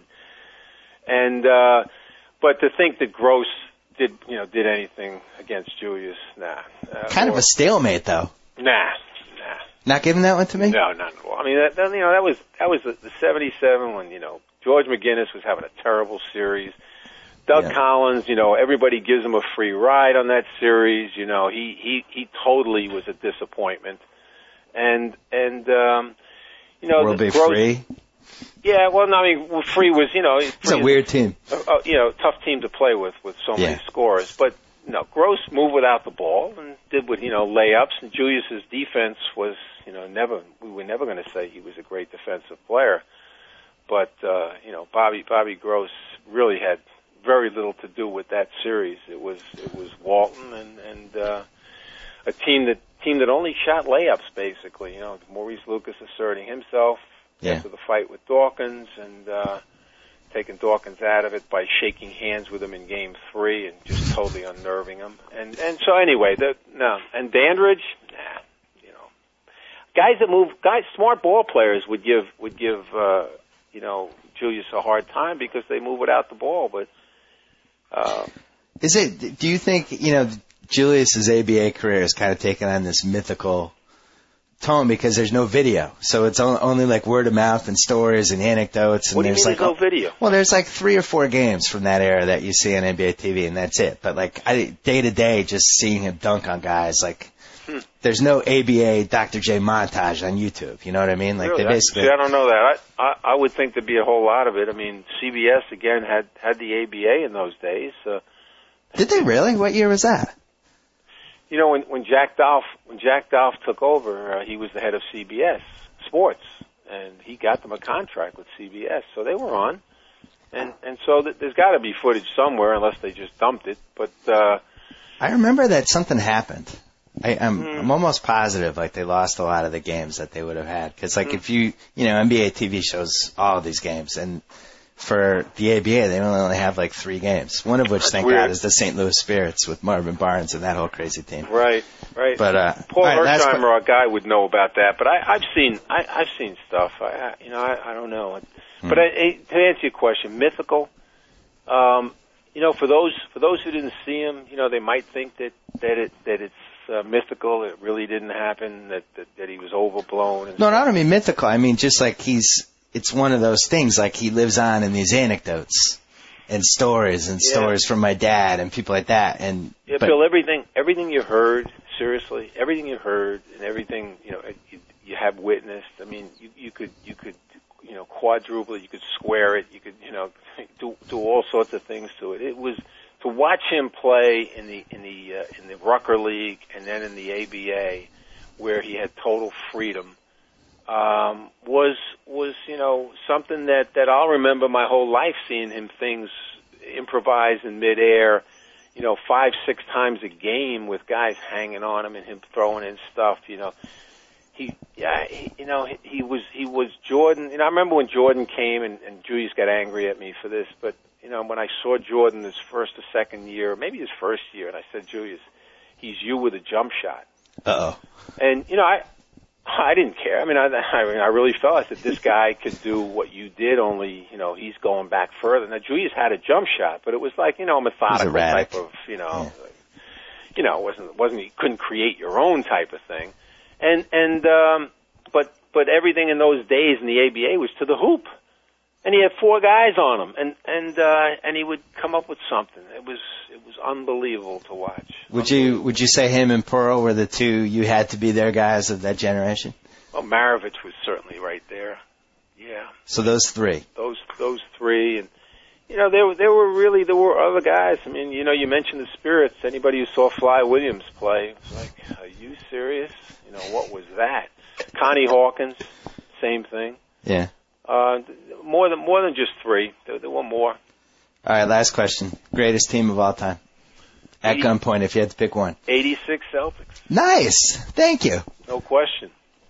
And, uh, but to think that Gross did, you know, did anything against Julius, nah. Uh, kind or, of a stalemate, though. Nah, nah. Not giving that one to me? No, not at all. I mean, that, that, you know, that was, that was the, the seventy-seven when, you know, George McGinnis was having a terrible series. Doug yeah. Collins, you know, everybody gives him a free ride on that series. You know, he, he, he totally was a disappointment. And, and, um, you know, World the Bay Gross, Free? Yeah, well, no, I mean, Free was, you know, it's a weird team. Uh, uh, you know, tough team to play with, with so yeah. many scores. But, you know, Gross moved without the ball and did what, you know, layups. And Julius's defense was, you know, never, we were never going to say he was a great defensive player. But, uh, you know, Bobby, Bobby Gross really had very little to do with that series. It was, it was Walton and, and, uh, a team that, team that only shot layups, basically. You know, Maurice Lucas asserting himself yeah. after the fight with Dawkins and, uh, taking Dawkins out of it by shaking hands with him in game three and just totally unnerving him. And, and so anyway, the, no, and Dandridge, nah, you know, guys that move, guys, smart ball players would give, would give, uh, you know, Julius a hard time because they move without the ball, but, uh, is it, do you think, you know, Julius's A B A career has kind of taken on this mythical tone because there's no video. So it's only like word of mouth and stories and anecdotes. And what do you there's mean like, there's no video? Well, there's like three or four games from that era that you see on N B A T V and that's it. But like I, day to day, just seeing him dunk on guys, like hmm. there's no A B A Doctor J montage on YouTube. You know what I mean? Like really? they basically. See, I don't know that. I, I I would think there'd be a whole lot of it. I mean, C B S again had had the A B A in those days. Uh, Did they really? What year was that? You know, when when Jack Dolph when Jack Dolph took over, uh, he was the head of C B S Sports, and he got them a contract with C B S, so they were on. And and so th- there's got to be footage somewhere, unless they just dumped it. But uh, I remember that something happened. I, I'm hmm. I'm almost positive like they lost a lot of the games that they would have had because like hmm. if you you know N B A T V shows all of these games and. For the A B A, they only have like three games. One of which, That's thank weird. God, is the Saint Louis Spirits with Marvin Barnes and that whole crazy team. Right, right. But uh, Paul right, Hersheimer, our guy, would know about that. But I, I've seen, I, I've seen stuff. I, I you know, I, I don't know. Hmm. But I, to answer your question, mythical. Um, you know, for those for those who didn't see him, you know, they might think that that it that it's uh, mythical. It really didn't happen. That that, that he was overblown. And no, no, I don't mean mythical. I mean just like he's. It's one of those things, like he lives on in these anecdotes and stories and yeah. stories from my dad and people like that. And yeah, but, Bill, everything, everything you heard, seriously, everything you heard and everything, you know, you, you have witnessed. I mean, you, you could, you could, you know, quadruple it, you could square it, you could, you know, do do all sorts of things to it. It was to watch him play in the in the uh, in the Rucker League and then in the A B A, where he had total freedom. Um, was, was, you know, something that, that I'll remember my whole life, seeing him things improvise in midair, you know, five, six times a game with guys hanging on him and him throwing in stuff, you know. he, yeah, he, you know, he, he was he was Jordan. You know, I remember when Jordan came, and, and Julius got angry at me for this, but you know, when I saw Jordan his first or second year, maybe his first year, and I said, Julius, he's you with a jump shot. Uh-oh. And, you know, I I didn't care. I mean, I, I mean, I really felt that this guy could do what you did, only, you know, he's going back further. Now, Julius had a jump shot, but it was like, you know, a methodical type of, you know, yeah. you know, it wasn't, wasn't, you couldn't create your own type of thing. And, and, um, but, but everything in those days in the A B A was to the hoop. And he had four guys on him, and and uh, and he would come up with something. It was it was unbelievable to watch. Would you would you say him and Pearl were the two you had to be their guys of that generation? Well, Maravich was certainly right there. Yeah. So those three. Those those three, and you know there there were really there were other guys. I mean, you know, you mentioned the Spirits. Anybody who saw Fly Williams play was like, are you serious? You know, what was that? Connie Hawkins, same thing. Yeah. Uh, more than more than just three. There, there were more. All right, last question. Greatest team of all time. At gunpoint, if you had to pick one. eighty-six Celtics. Nice. Thank you. No question.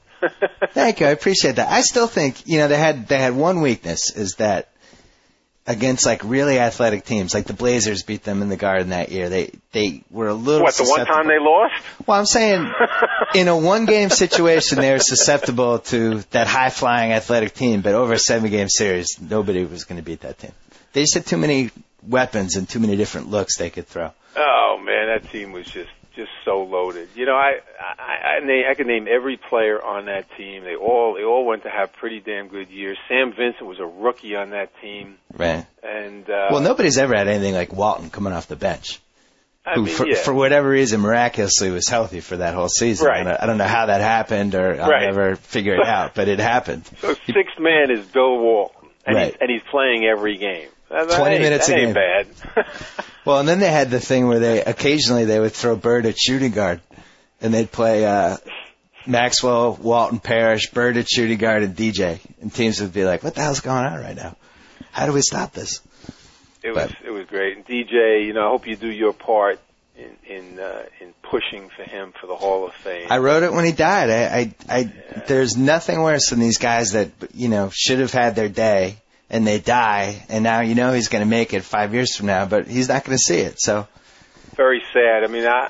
Thank you. I appreciate that. I still think, you know, they had they had one weakness, is that against like really athletic teams, like the Blazers beat them in the Garden that year. They they were a little What, the one time they lost? Well, I'm saying in a one-game situation, they were susceptible to that high-flying athletic team, but over a seven-game series, nobody was going to beat that team. They just had too many weapons and too many different looks they could throw. Oh, man, that team was just just so loaded. You know, I I, I, name, I could name every player on that team. They all they all went to have pretty damn good years. Sam Vincent was a rookie on that team. Right. And uh, well, nobody's ever had anything like Walton coming off the bench, I who mean, for, yeah. for whatever reason miraculously was healthy for that whole season. Right. I don't, I don't know how that happened, or I'll right. never figure it out, but it happened. So sixth man is Bill Walton, and, right. he's, and he's playing every game. That, that Twenty ain't, minutes that a ain't game. bad. Well, and then they had the thing where they occasionally they would throw Bird at shooting guard, and they'd play uh, Maxwell, Walton, Parrish, Bird at shooting guard, and D J, and teams would be like, "What the hell's going on right now? How do we stop this?" It but, was it was great. And D J, you know, I hope you do your part in in uh, in pushing for him for the Hall of Fame. I wrote it when he died. I, I, I yeah. There's nothing worse than these guys that you know should have had their day. And they die, and now you know he's going to make it five years from now, but he's not going to see it. So very sad. I mean, I,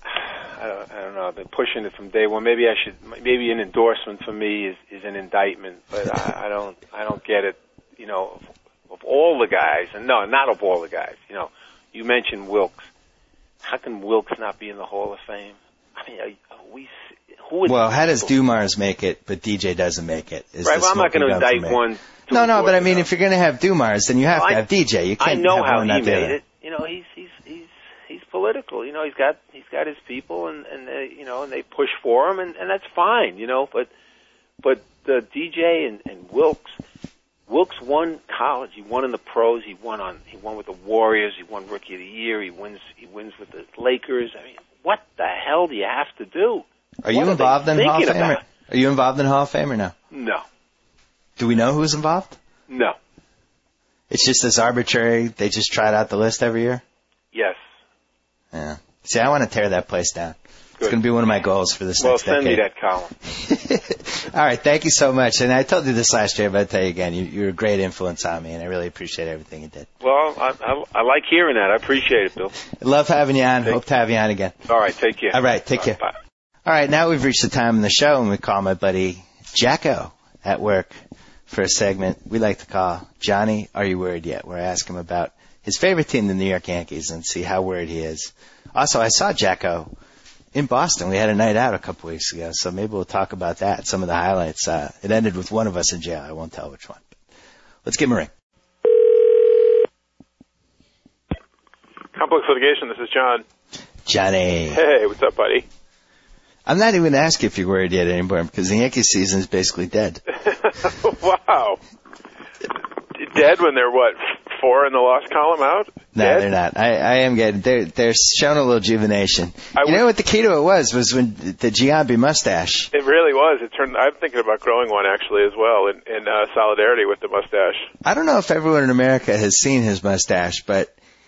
I don't, I don't know. I've been pushing it from day one. Maybe I should. Maybe an endorsement for me is, is an indictment, but I, I don't. I don't get it. You know, of, of all the guys, and no, not of all the guys. You know, you mentioned Wilkes. How can Wilkes not be in the Hall of Fame? I mean, are, are we? Who well, how does Dumars make it, but D J doesn't make it? Is right. Well, I'm not going to indict one. No, no, but I mean, if you're going to have Dumars, then you have well, to I, have D J. You can't I know have how one he not made there. it. You know, he's he's he's he's political. You know, he's got he's got his people, and and they, you know, and they push for him, and and that's fine. You know, but but the D J and, and Wilkes, Wilkes won college. He won in the pros. He won on he won with the Warriors. He won Rookie of the Year. He wins he wins with the Lakers. I mean, what the hell do you have to do? Are you what involved are in Hall of Fame? About? Or, are you involved in Hall of Fame or no? No. Do we know who's involved? No. It's just this arbitrary, they just trot out the list every year? Yes. Yeah. See, I want to tear that place down. Good. It's going to be one of my goals for this well, next decade. Well, send me that column. All right, thank you so much. And I told you this last year, but I'll tell you again, you, you're a great influence on me, and I really appreciate everything you did. Well, I, I, I like hearing that. I appreciate it, Bill. I love having you on. Take Hope to have you on again. All right, take care. All right, take All care. Right, bye. All right, now we've reached the time in the show, and we call my buddy Jacko at work for a segment we like to call Johnny, Are You Worried Yet? Where I ask him about his favorite team, the New York Yankees, and see how worried he is. Also, I saw Jacko in Boston. We had a night out a couple weeks ago, so maybe we'll talk about that, some of the highlights. Uh, it ended with one of us in jail. I won't tell which one. But let's give him a ring. Complex Litigation, this is John. Johnny. Hey, what's up, buddy? I'm not even asking if you're worried yet anymore, because the Yankees season is basically dead. Wow. Dead when they're, what, four in the loss column out? No, Dead? they're not. I, I am getting, they're, they're showing a little rejuvenation. I you know what the key to it was, was when the Giambi mustache. It really was. It turned. I'm thinking about growing one, actually, as well, in, in uh, solidarity with the mustache. I don't know if everyone in America has seen his mustache, but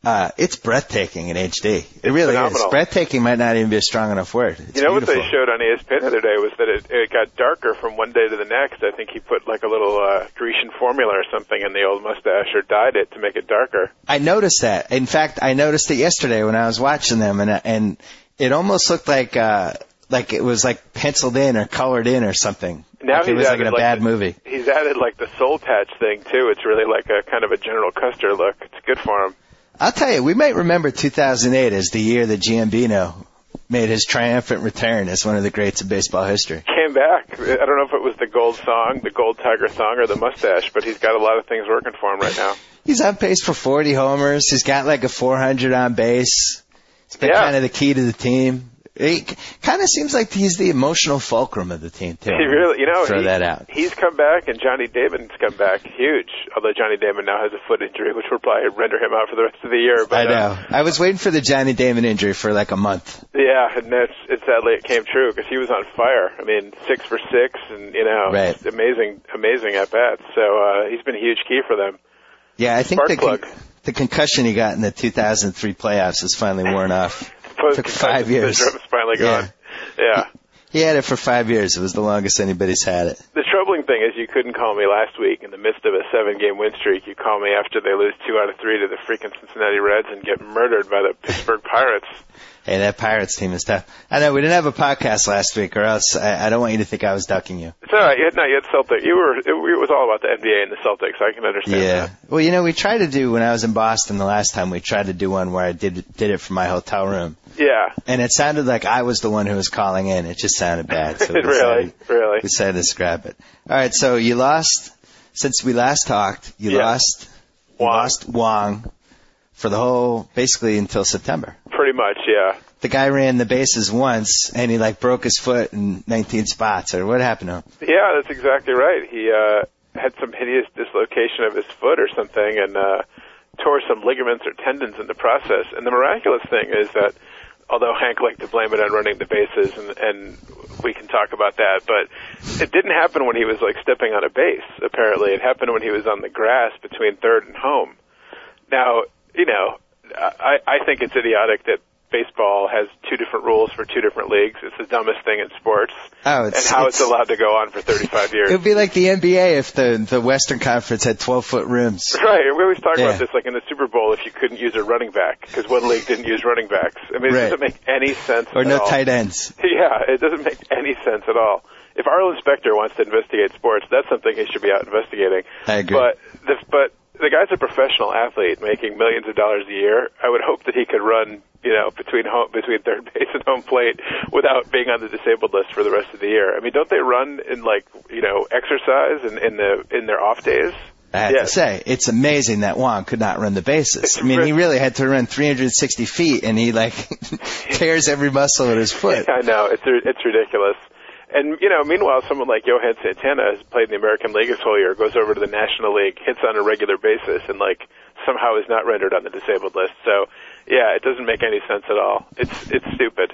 Uh, it's breathtaking in H D. It really phenomenal. is. Breathtaking might not even be a strong enough word. It's you know beautiful. what they showed on E S P N the other day was that it, it got darker from one day to the next. I think he put like a little uh, Grecian formula or something in the old mustache or dyed it to make it darker. I noticed that. In fact, I noticed it yesterday when I was watching them, and and it almost looked like uh, like it was like penciled in or colored in or something. Now like it he's was like added in a like bad the, movie. He's added like the soul patch thing too. It's really like a kind of a General Custer look. It's good for him. I'll tell you, we might remember two thousand eight as the year that Giambino made his triumphant return as one of the greats of baseball history. Came back. I don't know if it was the gold song, the gold tiger song, or the mustache, but he's got a lot of things working for him right now. He's on pace for forty homers. He's got like a four hundred on base. He's been Yeah. kind of the key to the team. He kind of seems like he's the emotional fulcrum of the team, too. He really, you know, Throw he, that out. he's come back, and Johnny Damon's come back huge. Although Johnny Damon now has a foot injury, which will probably render him out for the rest of the year. But, I know. Uh, I was waiting for the Johnny Damon injury for like a month. yeah, and that's it. Sadly, it came true because he was on fire. I mean, six for six, and you know, Right. just amazing, amazing at bats. So uh, he's been a huge key for them. Yeah, I think Spark the, plug. con- the concussion he got in the two thousand three playoffs is finally worn off. Post- Took five years. syndrome is finally Yeah. gone. Yeah. He had it for five years. It was the longest anybody's had it. The troubling thing is you couldn't call me last week in the midst of a seven-game win streak. You call me after they lose two out of three to the freaking Cincinnati Reds and get murdered by the Pittsburgh Pirates. Hey, that Pirates team is tough. I know we didn't have a podcast last week, or else I, I don't want you to think I was ducking you. It's all right. You had, no, you had Celtic. You were. It, it was all about the N B A and the Celtics. I can understand Yeah. that. Well, you know, we tried to do when I was in Boston the last time. We tried to do one where I did did it from my hotel room, Yeah. and it sounded like I was the one who was calling in. It just sounded bad. So we really, decided, really. we decided to scrap it. All right. So you lost since we last talked. You Yeah. lost. You Wong. lost Wong for the whole basically until September. Pretty much, yeah. The guy ran the bases once, and he like broke his foot in nineteen spots, or what happened to him? Yeah, that's exactly right. He uh, had some hideous dislocation of his foot or something, and uh, tore some ligaments or tendons in the process. And the miraculous thing is that, although Hank liked to blame it on running the bases, and, and we can talk about that, but it didn't happen when he was like stepping on a base. Apparently, it happened when he was on the grass between third and home. Now, you know, I, I think it's idiotic that baseball has two different rules for two different leagues. It's the dumbest thing in sports. Oh, it's, and how it's, it's allowed to go on for thirty-five years. It would be like the N B A if the the Western Conference had twelve foot rims. Right. We always talk Yeah. about this, like in the Super Bowl, if you couldn't use a running back because one league didn't use running backs. I mean, it Right. doesn't make any sense. Or at no all. tight ends. Yeah, it doesn't make any sense at all. If Arlen Specter wants to investigate sports, that's something he should be out investigating. I agree. But the, but the guy's a professional athlete making millions of dollars a year. I would hope that he could run, you know, between home, between third base and home plate without being on the disabled list for the rest of the year. I mean, don't they run in like, you know, exercise in, in the in their off days? I have Yes. to say, it's amazing that Wong could not run the bases. It's I mean, he ri- really had to run three hundred sixty feet, and he like tears every muscle in his foot. I know, it's it's ridiculous. And, you know, meanwhile, someone like Johan Santana has played in the American League his whole year, goes over to the National League, hits on a regular basis, and, like, somehow is not rendered on the disabled list. So, yeah, it doesn't make any sense at all. It's it's stupid.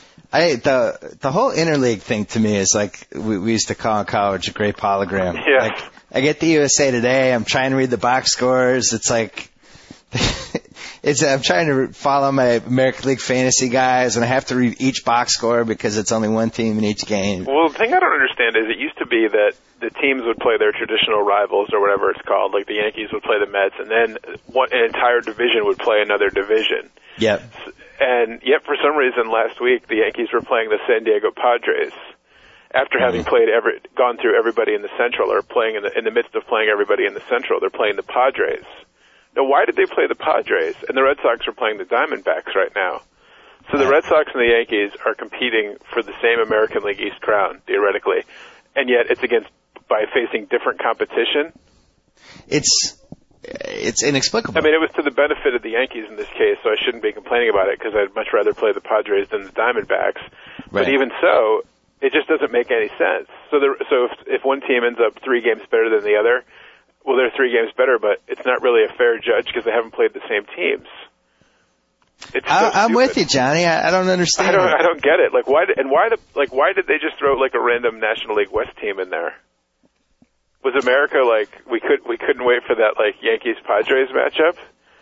I the the whole interleague thing to me is like we, we used to call in college a great polygram. Yeah. Like I get the U S A Today, I'm trying to read the box scores. It's like it's I'm trying to follow my American League fantasy guys, and I have to read each box score because it's only one team in each game. Well, the thing I don't understand is it used to be that the teams would play their traditional rivals or whatever it's called, like the Yankees would play the Mets, and then one, an entire division would play another division. Yep. And yet, for some reason, last week the Yankees were playing the San Diego Padres after having Mm-hmm. played every, gone through everybody in the Central, or playing in the in the midst of playing everybody in the Central. They're playing the Padres. Now, why did they play the Padres? And the Red Sox are playing the Diamondbacks right now. So the Red Sox and the Yankees are competing for the same American League East crown, theoretically, and yet it's against by facing different competition. It's it's inexplicable. I mean, it was to the benefit of the Yankees in this case, so I shouldn't be complaining about it because I'd much rather play the Padres than the Diamondbacks. Right. But even so, it just doesn't make any sense. So, the, so if, if one team ends up three games better than the other, well, they're three games better, but it's not really a fair judge because they haven't played the same teams. It's so I, I'm stupid. with you, Johnny. I, I don't understand. I don't. it. I don't get it. Like why? Did, and why? The, like why did they just throw like a random National League West team in there? Was America like we could we couldn't wait for that like Yankees Padres matchup?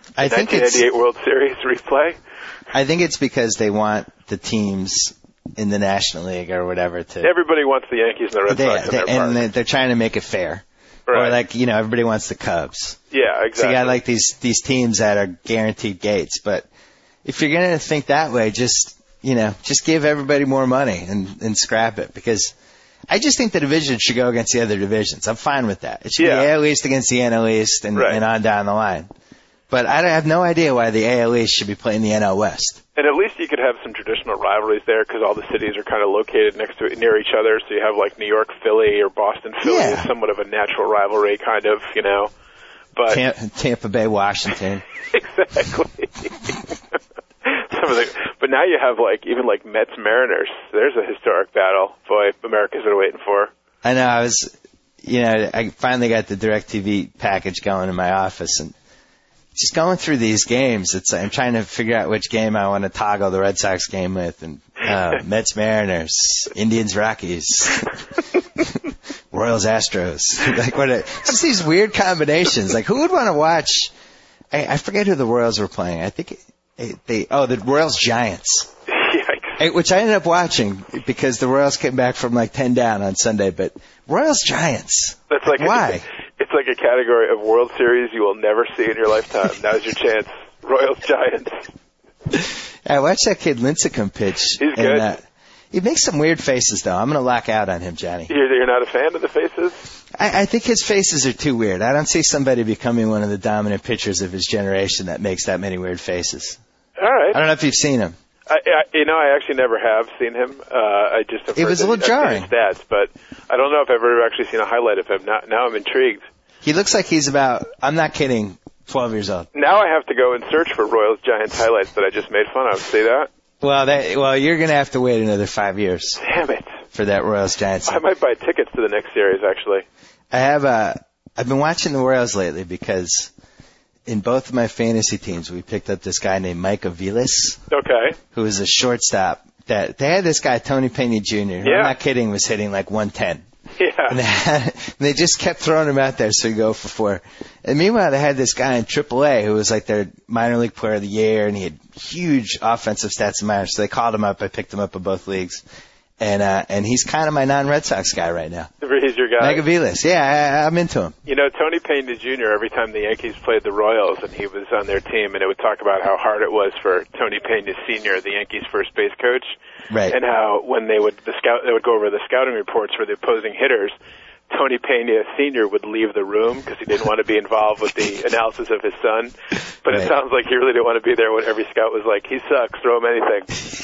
I think nineteen ninety-eight World Series replay. I think it's because they want the teams in the National League or whatever to. Everybody wants the Yankees and the Red they, Sox in they, their park. and they, they're trying to make it fair. Right. Or like, you know, everybody wants the Cubs. Yeah, exactly. So you got like these these teams that are guaranteed gates. But if you're going to think that way, just, you know, just give everybody more money and, and scrap it. Because I just think the division should go against the other divisions. I'm fine with that. It should Yeah. be A L East against the N L East and, Right. and on down the line. But I don't- have no idea why the A L East should be playing the N L West. And at least you could have some traditional rivalries there because all the cities are kind of located next to near each other. So you have like New York, Philly, or Boston, Philly Yeah. is somewhat of a natural rivalry, kind of, you know. But Tampa, Tampa Bay, Washington. exactly. Some of the, but now you have like even like Mets, Mariners. There's a historic battle. Boy, America's been waiting for. I know. I was, you know, I finally got the DirecTV package going in my office, and just going through these games, it's I'm trying to figure out which game I want to toggle the Red Sox game with, and uh, Mets, Mariners, Indians, Rockies, Royals, Astros. Like what? A, just these weird combinations. Like who would want to watch? I, I forget who the Royals were playing. I think it, it, they. Oh, the Royals Giants. Yikes. Which I ended up watching because the Royals came back from like ten down on Sunday, but Royals Giants. That's like why? A, it's like a category of World Series you will never see in your lifetime. Now's your chance. Royals Giants. I watched that kid Lincecum pitch. He's good. And, uh, he makes some weird faces though. I'm going to lock out on him, Johnny. You're, you're not a fan of the faces? I, I think his faces are too weird. I don't see somebody becoming one of the dominant pitchers of his generation that makes that many weird faces. All right. I don't know if you've seen him. I, I, you know, I actually never have seen him. Uh, I just have It heard was a that little I've jarring. seen his stats, but I don't know if I've ever actually seen a highlight of him. Now, now I'm intrigued. He looks like he's about, I'm not kidding, twelve years old. Now I have to go and search for Royals Giants highlights that I just made fun of. See that? Well, that, well, you're going to have to wait another five years Damn it. for that Royals Giants. I might buy tickets to the next series, actually. I have a, I've been watching the Royals lately because in both of my fantasy teams, we picked up this guy named Mike Aviles. Okay. Who was a shortstop. That they had this guy Tony Pena Junior who, Yeah. I'm not kidding, was hitting like one ten. Yeah. And they, had, and they just kept throwing him out there so he'd go for four. And meanwhile, they had this guy in triple A who was like their minor league player of the year, and he had huge offensive stats in minor. So they called him up. I picked him up in both leagues. And uh, and he's kind of my non-Red Sox guy right now. He's your guy. Mike Aviles. Yeah, I, I'm into him. You know, Tony Pena Junior, every time the Yankees played the Royals and he was on their team, and it would talk about how hard it was for Tony Pena Senior, the Yankees' first base coach, Right. and how when they would the scout they would go over the scouting reports for the opposing hitters, Tony Pena Senior would leave the room because he didn't want to be involved with the analysis of his son. But Right. it sounds like he really didn't want to be there when every scout was like, "He sucks, throw him anything."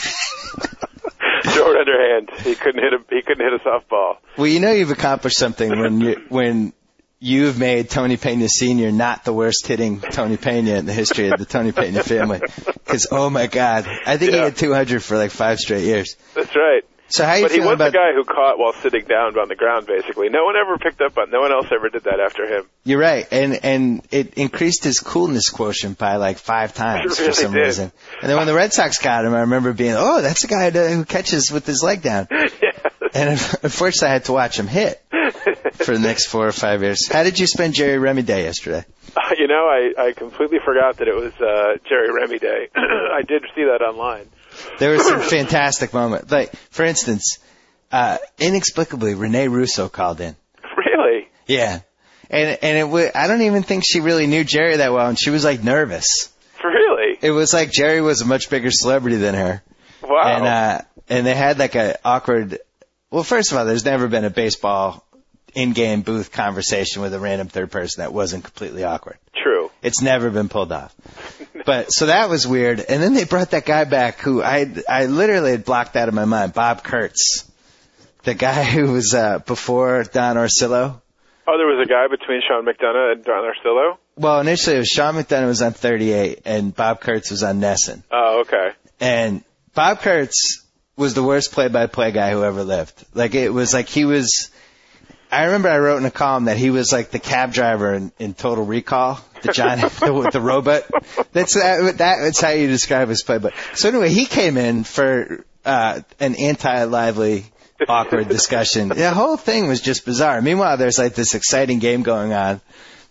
Throw it underhand. He couldn't hit a he couldn't hit a softball. Well, you know you've accomplished something when you when you've made Tony Pena Senior not the worst hitting Tony Pena in the history of the Tony Pena family. Because oh my God, I think he Yeah. had two hundred for like five straight years. That's right. So how you But he feeling was about? the guy who caught while sitting down on the ground, basically. No one ever picked up on. No one else ever did that after him. You're right, and and it increased his coolness quotient by like five times It really for some did. reason. And then when the Red Sox got him, I remember being, oh, that's the guy who catches with his leg down. And unfortunately, I had to watch him hit for the next four or five years. How did you spend Jerry Remy Day yesterday? Uh, you know, I, I completely forgot that it was uh, Jerry Remy Day. I did see that online. There was some fantastic moments. Like, for instance, uh, inexplicably, Renee Russo called in. Really? Yeah. And and it w- I don't even think she really knew Jerry that well, and she was like nervous. Really? It was like Jerry was a much bigger celebrity than her. Wow. And uh, and they had like a awkward. Well, first of all, there's never been a baseball in-game booth conversation with a random third person that wasn't completely awkward. True. It's never been pulled off. But so that was weird. And then they brought that guy back who I I literally had blocked out of my mind, Bob Kurtz, the guy who was uh, before Don Orsillo. Oh, there was a guy between Sean McDonough and Don Orsillo? Well, initially it was Sean McDonough was on thirty-eight and Bob Kurtz was on Nesson. Oh, okay. And Bob Kurtz was the worst play-by-play guy who ever lived. Like, it was like he was... I remember I wrote in a column that he was like the cab driver in, in Total Recall, the John with the robot. That's that, that's how you describe his play. But so anyway, he came in for uh, an anti-lively, awkward discussion. The whole thing was just bizarre. Meanwhile, there's like this exciting game going on.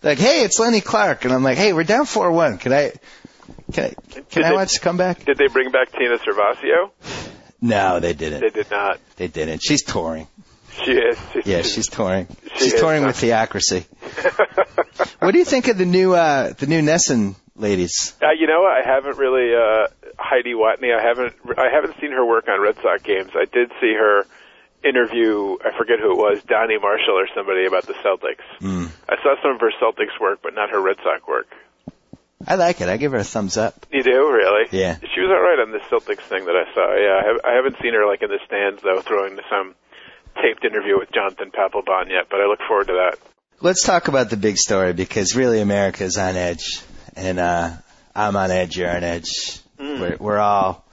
Like, hey, it's Lenny Clark. And I'm like, hey, we're down four one. Can I, can I, can Did I they- watch the comeback? Did they bring back Tina Servasio? No, they didn't. They did not. They didn't. She's touring. She is. She's, Yeah, she's touring. She She's is, touring huh? with Theocracy. What do you think of the new, uh, the new Nesson ladies? Uh, you know, I haven't really uh, Heidi Watney. I haven't. I haven't seen her work on Red Sox games. I did see her interview. I forget who it was, Donnie Marshall or somebody about the Celtics. Mm. I saw some of her Celtics work, but not her Red Sox work. I like it. I give her a thumbs up. You do, really? Yeah. She was all right on the Celtics thing that I saw. Yeah, I, have, I haven't seen her like in the stands though, throwing some taped interview with Jonathan Papelbon yet. But I look forward to that. Let's talk about the big story because really America is on edge, and uh, I'm on edge. You're on edge. Mm. We're, we're all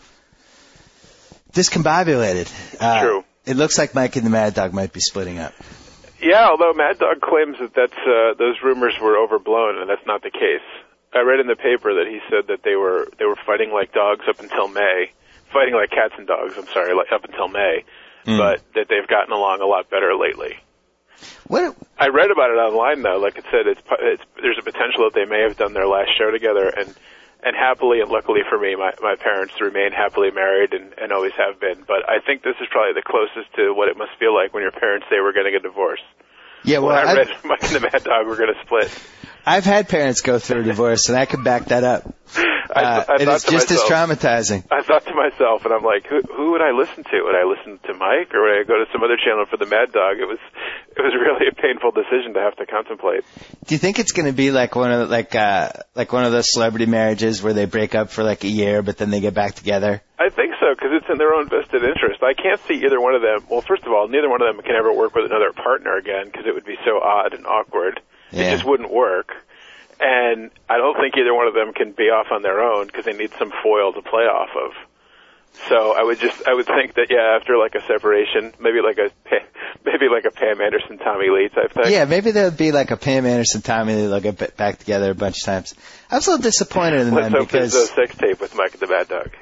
discombobulated. Uh, True. It looks like Mike and the Mad Dog might be splitting up. Yeah, although Mad Dog claims that that's uh, those rumors were overblown, and that's not the case. I read in the paper that he said that they were they were fighting like dogs up until May, fighting like cats and dogs. I'm sorry, like up until May, Mm. but that they've gotten along a lot better lately. What? I read about it online though. Like I said, it's, it's there's a potential that they may have done their last show together, and and happily and luckily for me, my my parents remain happily married and, and always have been. But I think this is probably the closest to what it must feel like when your parents say we're getting a divorce. Yeah, well, when I read I've, Mike and the Mad Dog were going to split. I've had parents go through a divorce, and I can back that up. I, Uh, I it thought is to just myself, as traumatizing. I thought to myself, and I'm like, who, who would I listen to? Would I listen to Mike, or would I go to some other channel for the Mad Dog? It was, it was really a painful decision to have to contemplate. Do you think it's going to be like one of the, like uh like one of those celebrity marriages where they break up for like a year, but then they get back together? I think so, because it's in their own vested interest. I can't see either one of them. Well, first of all, neither one of them can ever work with another partner again, because it would be so odd and awkward. Yeah. It just wouldn't work. And I don't think either one of them can be off on their own, because they need some foil to play off of. So I would just, I would think that, yeah, after like a separation, maybe like a, maybe like a Pam Anderson, Tommy Lee type thing. Yeah, maybe there'll be like a Pam Anderson, Tommy Lee, they'll get b- back together a bunch of times. I was a little disappointed in Let's them hope because there's a sex tape with Mike and the Mad Dog.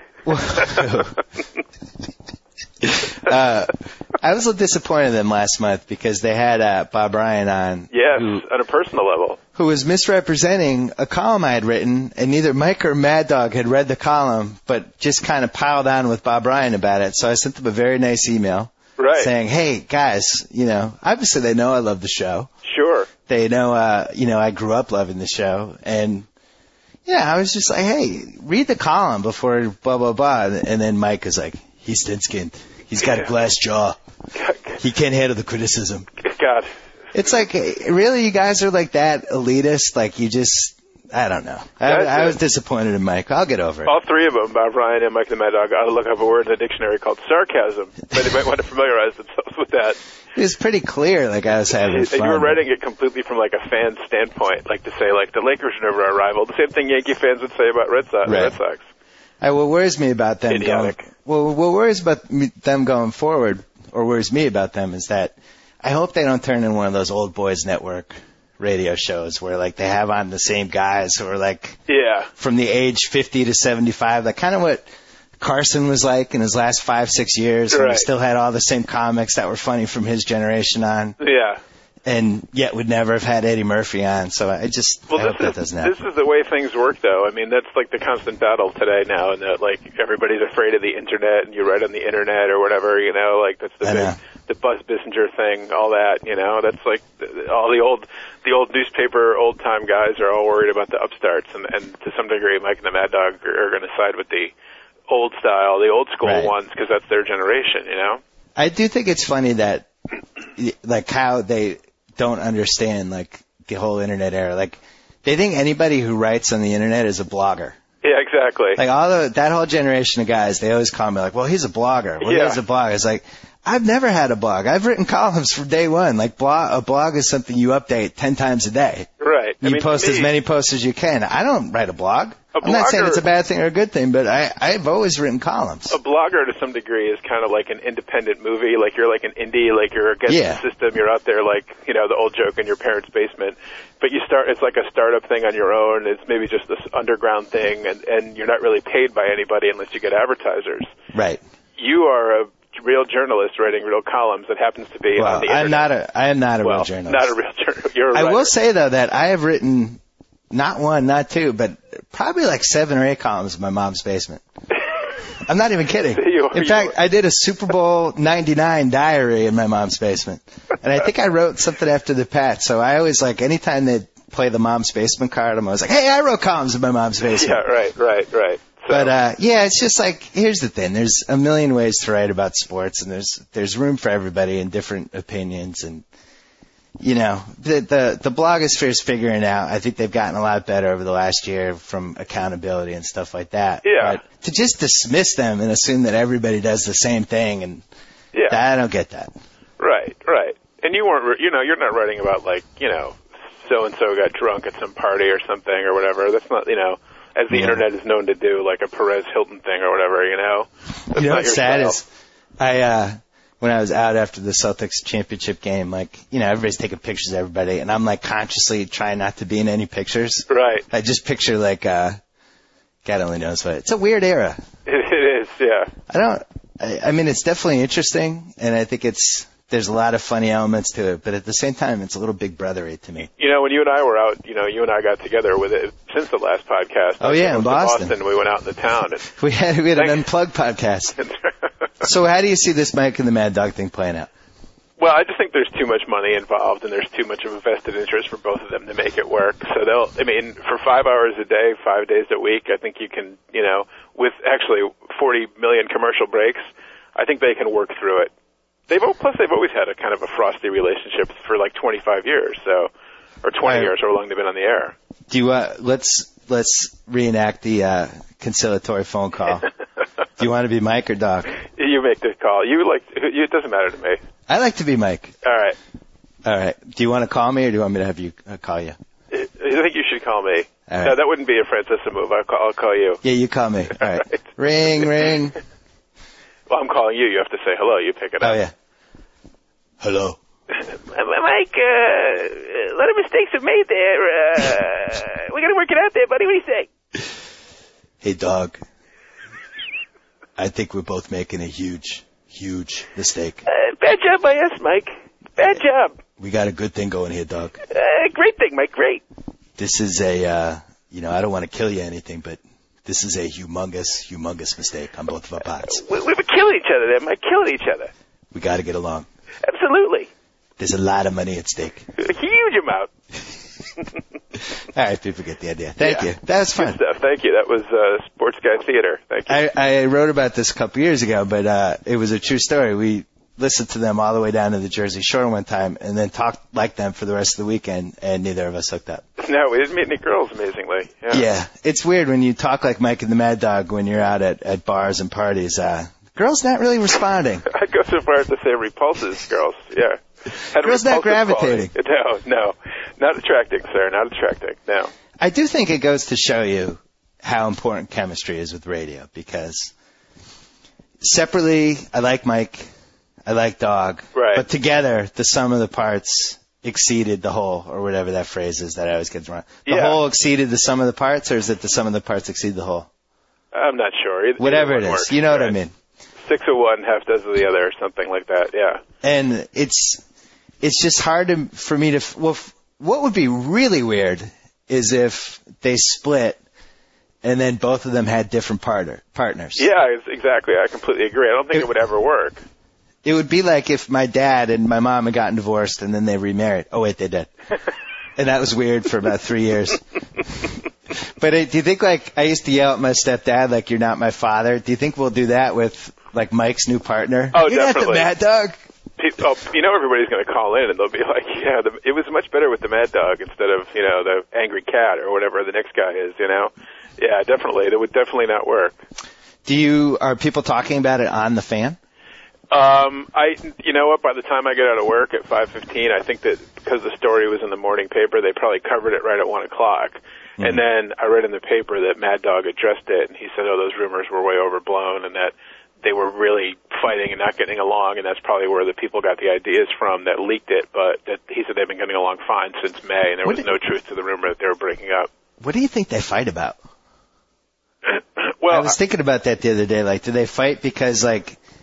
uh, I was a little disappointed in them last month because they had uh, Bob Ryan on. Yes, who, on a personal level. who was misrepresenting a column I had written, and neither Mike or Mad Dog had read the column, but just kind of piled on with Bob Ryan about it. So I sent them a very nice email Right. saying, hey, guys, you know, obviously they know I love the show. Sure. They know, uh, you know, I grew up loving the show. And, yeah, I was just like, hey, read the column before blah, blah, blah. And then Mike was like, he's thin-skinned. He's got a glass jaw. He can't handle the criticism. God. It's like, really, you guys are like that elitist? Like, you just, I don't know. I, That's I was it. disappointed in Mike. I'll get over it. All three of them, Bob Ryan and Mike the Mad Dog, ought to look up a word in the dictionary called sarcasm. They might want to familiarize themselves with that. It was pretty clear, like, I was having And fun. you were writing it completely from like a fan standpoint, like to say like the Lakers are never our rival. The same thing Yankee fans would say about Red Sox. Right. Red Sox. I, what worries me about them Idiotic. going, well, what worries about me, them going forward, or worries me about them, is that I hope they don't turn in one of those old boys network radio shows where like they have on the same guys who are like Yeah. from the age fifty to seventy-five, like kind of what Carson was like in his last five, six years. And Right. he still had all the same comics that were funny from his generation on, Yeah. and yet would never have had Eddie Murphy on. So I just Well, I hope this that is doesn't happen. this is the way things work, though. I mean, that's like the constant battle today now, and that like everybody's afraid of the internet, and you write on the internet or whatever, you know, like that's the I big, know. the Buzz Bissinger thing, all that, you know, that's like the- all the old, the old newspaper, old time guys are all worried about the upstarts, and and to some degree, Mike and the Mad Dog are, are going to side with the old style, the old school Right. ones, because that's their generation, you know. I do think it's funny that, like, how they don't understand, like, the whole internet era. Like, they think anybody who writes on the internet is a blogger. Yeah, exactly. Like, all the, that whole generation of guys, they always call me like, well, he's a blogger. Well, Yeah. he's a blogger. It's like, I've never had a blog. I've written columns from day one. Like, blog, a blog is something you update ten times a day. Right. I You mean, to post as me- many posts as you can. I don't write a blog. A I'm not saying blogger- it's a bad thing or a good thing, but I, I've always written columns. A blogger, to some degree, is kind of like an independent movie. Like you're like an indie, like you're against Yeah. the system. You're out there, like you know, the old joke in your parents' basement. But you start, it's like a startup thing on your own. It's maybe just this underground thing, and and you're not really paid by anybody unless you get advertisers. Right. You are a real journalist writing real columns that happens to be well, on the internet. I'm not a, I am not a well, real journalist. Not a real journalist. You're a I writer. will say, though, that I have written not one, not two, but probably like seven or eight columns in my mom's basement. I'm not even kidding. You- In you- fact, I did a Super Bowl ninety-nine diary in my mom's basement. And I think I wrote something after the Pats. So I always, like, anytime they play the mom's basement card, I'm always like, hey, I wrote columns in my mom's basement. Yeah, right, right, right. So, But, uh, yeah, it's just like, here's the thing. There's a million ways to write about sports, and there's there's room for everybody and different opinions. And, you know, the, the, the blogosphere is figuring out. I think they've gotten a lot better over the last year from accountability and stuff like that. Yeah. But to just dismiss them and assume that everybody does the same thing, and yeah, I don't get that. right, right. And you weren't, you know, you're not writing about, like, you know, so-and-so got drunk at some party or something or whatever. That's not, you know, as the Yeah. internet is known to do, like a Perez Hilton thing or whatever, you know? That's You know not what's your sad style. is, I, uh, when I was out after the Celtics championship game, like, you know, everybody's taking pictures of everybody, and I'm, like, consciously trying not to be in any pictures. Right. I just picture, like, uh, God only knows what. It's a weird era. It, it is, yeah. I don't, I, I mean, it's definitely interesting, and I think it's, there's a lot of funny elements to it, but at the same time, it's a little big brothery to me. You know, when you and I were out, you know, you and I got together with it since the last podcast. Oh, yeah, in to Boston. Boston. We went out in the town. And We had, we had an Thank- unplugged podcast. So how do you see this Mike and the Mad Dog thing playing out? Well, I just think there's too much money involved, and there's too much of a vested interest for both of them to make it work. So they'll, I mean, for five hours a day, five days a week, I think you can, you know, with actually forty million commercial breaks, I think they can work through it. They've plus they've always had a kind of a frosty relationship for like twenty-five years, so or twenty Right. years, or how long they've been on the air. Do you, uh, let's, let's reenact the, uh, conciliatory phone call. Do you want to be Mike or Doc? You make the call. You like you, it doesn't matter to me. I like to be Mike. All right. All right. Do you want to call me, or do you want me to have you uh, call you? I think you should call me. All right. No, that wouldn't be a Francesa move. I'll call, I'll call you. Yeah, you call me. All right. right. Ring, ring. Well, I'm calling you. You have to say hello. You pick it Oh, up. yeah. Hello. Mike, uh, a lot of mistakes are made there. Uh, we gotta work it out there, buddy. What do you say? Hey, dog. I think we're both making a huge, huge mistake. Uh, bad job by us, Mike. Bad job. We got a good thing going here, dog. Uh, great thing, Mike. Great. This is a, uh, you know, I don't want to kill you or anything, but this is a humongous, humongous mistake on both of our parts. We, we were killing each other there, Mike. Killing each other. We got to get along. Absolutely. There's a lot of money at stake. A huge amount. All right, people get the idea. Thank Yeah. you. That was fun. Good stuff. Thank you. That was uh, Sports Guy Theater. Thank you. I, I wrote about this a couple years ago, but uh, it was a true story. We listened to them all the way down to the Jersey Shore one time and then talked like them for the rest of the weekend, and neither of us hooked up. No, we didn't meet any girls, amazingly. Yeah. Yeah, it's weird when you talk like Mike and the Mad Dog when you're out at, at bars and parties. Uh, girls not really responding. I'd go so far as to say repulses girls. Yeah. Had a Girls not repulsive gravitating. quality. No, no. Not attracting, sir. Not attracting. No. I do think it goes to show you how important chemistry is with radio, because separately, I like Mike, I like Dog, Right. but together, the sum of the parts exceeded the whole, or whatever that phrase is that I always get wrong. The Yeah. whole exceeded the sum of the parts, or is it the sum of the parts exceed the whole? I'm not sure. Either, Whatever either it one is, works. you know what I Right. mean. Six of one, half dozen of the other, or something like that. Yeah. And it's it's just hard to, for me to, well, f- what would be really weird is if they split and then both of them had different partner, partners. Yeah, it's- exactly. I completely agree. I don't think it, It- would ever work. It would be like if my dad and my mom had gotten divorced and then they remarried. Oh, wait, they did. And that was weird for about three years. But uh, do you think, like, I used to yell at my stepdad, like, you're not my father? Do you think we'll do that with, like, Mike's new partner? Oh, you're definitely. not the Mad Dog? Pe- Oh, you know everybody's going to call in and they'll be like, yeah, the, it was much better with the Mad Dog instead of, you know, the Angry Cat or whatever the next guy is, you know? Yeah, definitely. That would definitely not work. Do you, are people talking about it on the Fan? Um, I, you know what, by the time I get out of work at five fifteen, I think that because the story was in the morning paper, they probably covered it right at one o'clock. Mm-hmm. And then I read in the paper that Mad Dog addressed it, and he said, oh, those rumors were way overblown and that they were really fighting and not getting along, and that's probably where the people got the ideas from that leaked it, but that he said they've been getting along fine since May, and there What was did- no truth to the rumor that they were breaking up. What do you think they fight about? Well, I was thinking about that the other day. Like, do they fight because, like,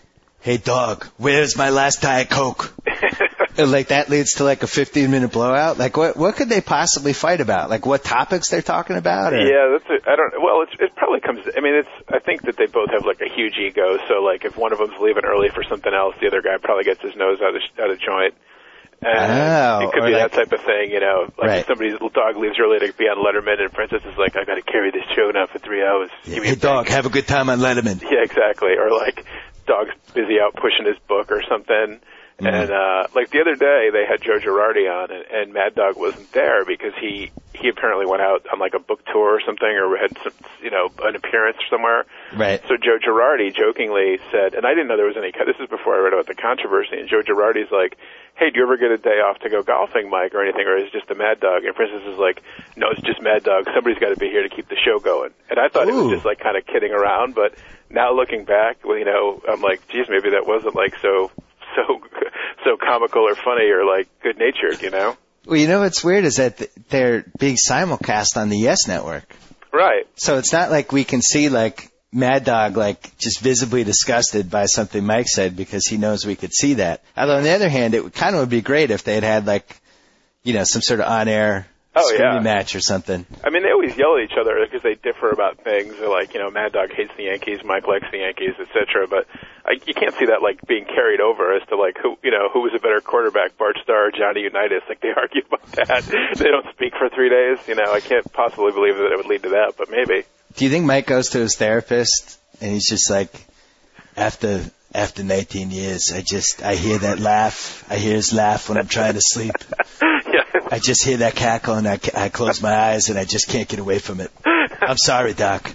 hey, dog, where's my last Diet Coke? And, like, that leads to, like, a fifteen-minute blowout? Like, what what could they possibly fight about? Like, what topics they're talking about? Or? Yeah, that's a, I don't, well, it's, it probably comes, I mean, it's, I think that they both have, like, a huge ego, so, like, if one of them's leaving early for something else, the other guy probably gets his nose out of, out of joint. And oh, it could be like, that type of thing, you know, like right. if somebody's little dog leaves early to be on Letterman and Princess is like, I gotta carry this show now for three hours. Yeah, hey, dog, have a good time on Letterman. Yeah, exactly. Or, like, dog's busy out pushing his book or something. Mm-hmm. And, uh, like the other day, they had Joe Girardi on, and, and Mad Dog wasn't there because he, he apparently went out on, like, a book tour or something, or had some, you know, an appearance somewhere. Right. So Joe Girardi jokingly said, and I didn't know there was any, this is before I read about the controversy, and Joe Girardi's like, hey, do you ever get a day off to go golfing, Mike, or anything, or is it just a Mad Dog? And Princess is like, no, it's just Mad Dog. Somebody's got to be here to keep the show going. And I thought Ooh. It was just, like, kind of kidding around, but now looking back, well, you know, I'm like, geez, maybe that wasn't, like, so... so so comical or funny or like good natured, you know? Well, you know what's weird is that they're being simulcast on the Yes Network. Right. So it's not like we can see like Mad Dog like just visibly disgusted by something Mike said because he knows we could see that. Although on the other hand, it kind of would be great if they had had like, you know, some sort of on-air oh, screaming yeah. match or something. I mean, they always yell at each other because they differ about things. They're like, you know, Mad Dog hates the Yankees, Mike likes the Yankees, et cetera. But I, you can't see that like being carried over as to like who, you know, who was a better quarterback, Bart Starr or Johnny Unitas. Like they argue about that. They don't speak for three days. You know, I can't possibly believe that it would lead to that, but maybe. Do you think Mike goes to his therapist and he's just like, after after nineteen years, I just I hear that laugh. I hear his laugh when I'm trying to sleep. Yeah. I just hear that cackle and I, I close my eyes and I just can't get away from it. I'm sorry, Doc.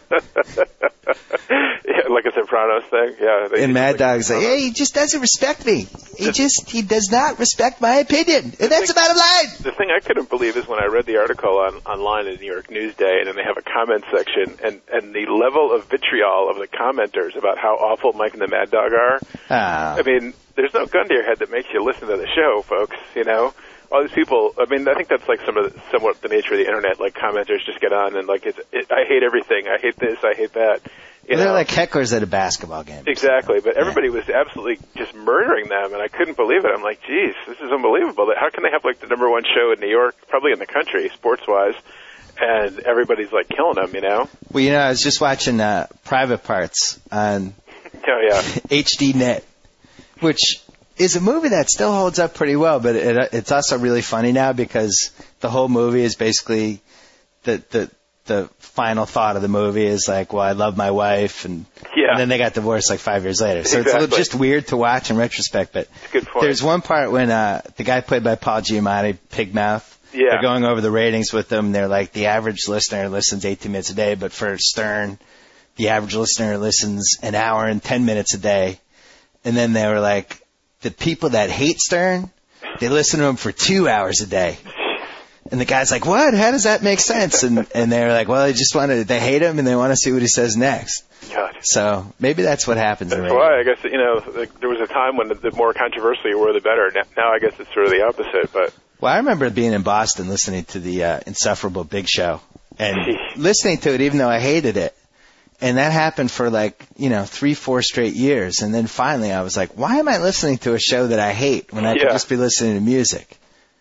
Yeah, like a Sopranos thing. Yeah. And Mad Dog's like, hey, he just doesn't respect me. He just, he does not respect my opinion. And that's the bottom line. The thing I couldn't believe is when I read the article on online in New York Newsday, and then they have a comment section, and, and the level of vitriol of the commenters about how awful Mike and the Mad Dog are. Oh. I mean, there's no gun to your head that makes you listen to the show, folks, you know? All these people, I mean, I think that's like some of the, somewhat the nature of the internet, like commenters just get on and like, it's, it, I hate everything, I hate this, I hate that. You well, they're know? like hecklers at a basketball game. Exactly, but everybody yeah. was absolutely just murdering them, and I couldn't believe it. I'm like, geez, this is unbelievable. How can they have like the number one show in New York, probably in the country, sports-wise, and everybody's like killing them, you know? Well, you know, I was just watching uh, Private Parts on oh, yeah. H D Net, which is a movie that still holds up pretty well, but it, it's also really funny now because the whole movie is basically the the the final thought of the movie is like, well, I love my wife, and, yeah. and then they got divorced like five years later. So exactly. it's just weird to watch in retrospect. But good point. There's one part when uh, the guy played by Paul Giamatti, Pigmouth, yeah. they're going over the ratings with them. They're like, the average listener listens eighteen minutes a day, but for Stern, the average listener listens an hour and ten minutes a day. And then they were like, the people that hate Stern, they listen to him for two hours a day. And the guy's like, what? How does that make sense? And and they're like, well, they just want to, they hate him and they want to see what he says next. God. So maybe that's what happens. That's in why I guess, you know, like, there was a time when the, the more controversial you were, the better. Now I guess it's sort of the opposite. But well, I remember being in Boston listening to the uh, insufferable Big Show and listening to it even though I hated it. And that happened for like, you know, three, four straight years. And then finally I was like, why am I listening to a show that I hate when I yeah. could just be listening to music?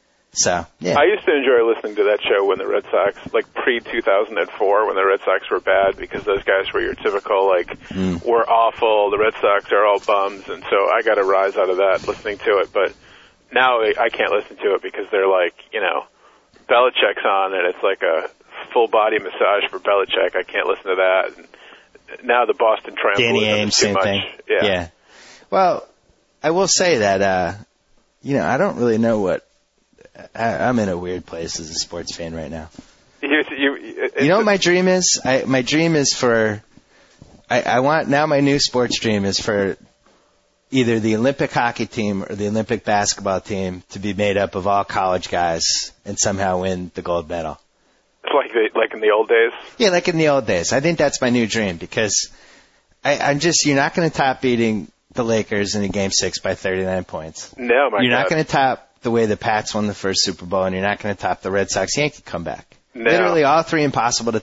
So, yeah. I used to enjoy listening to that show when the Red Sox, like pre two thousand four, when the Red Sox were bad, because those guys were your typical, like, mm. we're awful, the Red Sox are all bums, and so I got a rise out of that listening to it. But now I can't listen to it because they're like, you know, Belichick's on, and it's like a full body massage for Belichick. I can't listen to that. And now the Boston Danny Trampolism Ainge, is too same much. thing. Yeah. yeah. Well, I will say that, uh, you know, I don't really know what, I, I'm in a weird place as a sports fan right now. You, you, you know what my dream is? I, my dream is for, I, I want, now my new sports dream is for either the Olympic hockey team or the Olympic basketball team to be made up of all college guys and somehow win the gold medal. Like the, like in the old days? Yeah, like in the old days. I think that's my new dream because I, I'm just, you're not going to top beating the Lakers in a game six by thirty-nine points. No, my You're God. not going to top the way the Pats won the first Super Bowl, and you're not going to top the Red Sox Yankee comeback. No. Literally all three impossible to top.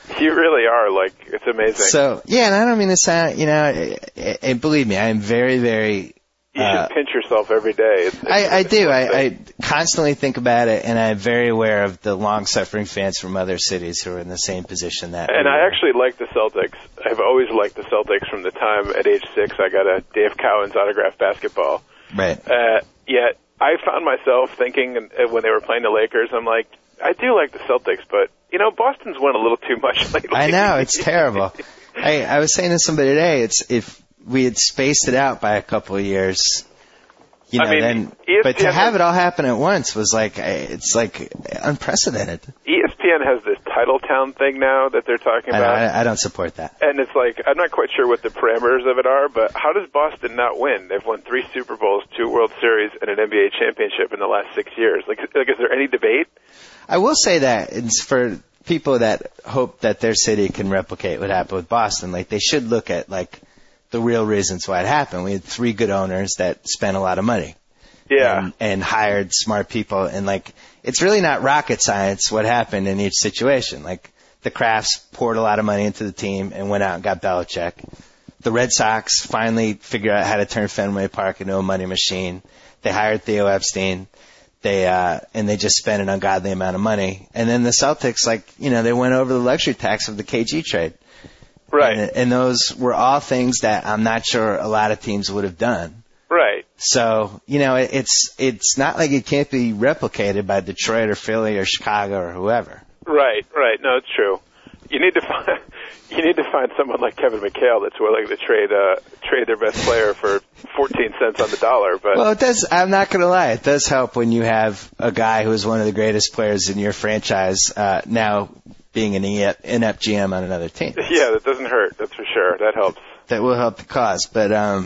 You really are. Like, it's amazing. So, yeah, and I don't mean to sound, you know, and believe me, I am very, very... You uh, should pinch yourself every day. It's, it's, I, I it's do. I, I constantly think about it, and I'm very aware of the long-suffering fans from other cities who are in the same position that And we I were. actually like the Celtics. I've always liked the Celtics from the time at age six I got a Dave Cowens autographed basketball. Right. Uh, yet I found myself thinking uh, when they were playing the Lakers, I'm like, I do like the Celtics, but, you know, Boston's won a little too much lately. I know, it's terrible. I, I was saying to somebody today, it's if we had spaced it out by a couple of years, you know, I mean, then, E S P N but to have has, it all happen at once was like, it's like unprecedented. E S P N has this Title Town thing now that they're talking I, about. I, I don't support that. And it's like, I'm not quite sure what the parameters of it are, but how does Boston not win? They've won three Super Bowls, two World Series, and an N B A championship in the last six years. Like, like is there any debate? I will say that it's for people that hope that their city can replicate what happened with Boston. Like, they should look at, like, the real reasons why it happened. We had three good owners that spent a lot of money. Yeah. And, and hired smart people. And, like, it's really not rocket science what happened in each situation. Like, the Crafts poured a lot of money into the team and went out and got Belichick. The Red Sox finally figured out how to turn Fenway Park into a money machine. They hired Theo Epstein. They, uh, and they just spent an ungodly amount of money. And then the Celtics, like, you know, they went over the luxury tax of the K G trade. Right. And, and those were all things that I'm not sure a lot of teams would have done. Right. So, you know, it, it's it's not like it can't be replicated by Detroit or Philly or Chicago or whoever. Right, right. No, it's true. You need to find you need to find someone like Kevin McHale that's willing to trade uh, trade their best player for fourteen cents on the dollar. But well, it does. I'm not going to lie. It does help when you have a guy who is one of the greatest players in your franchise uh, now being an inept G M on another team. Yeah, that doesn't hurt. That's for sure. That helps. That will help the cause. But um,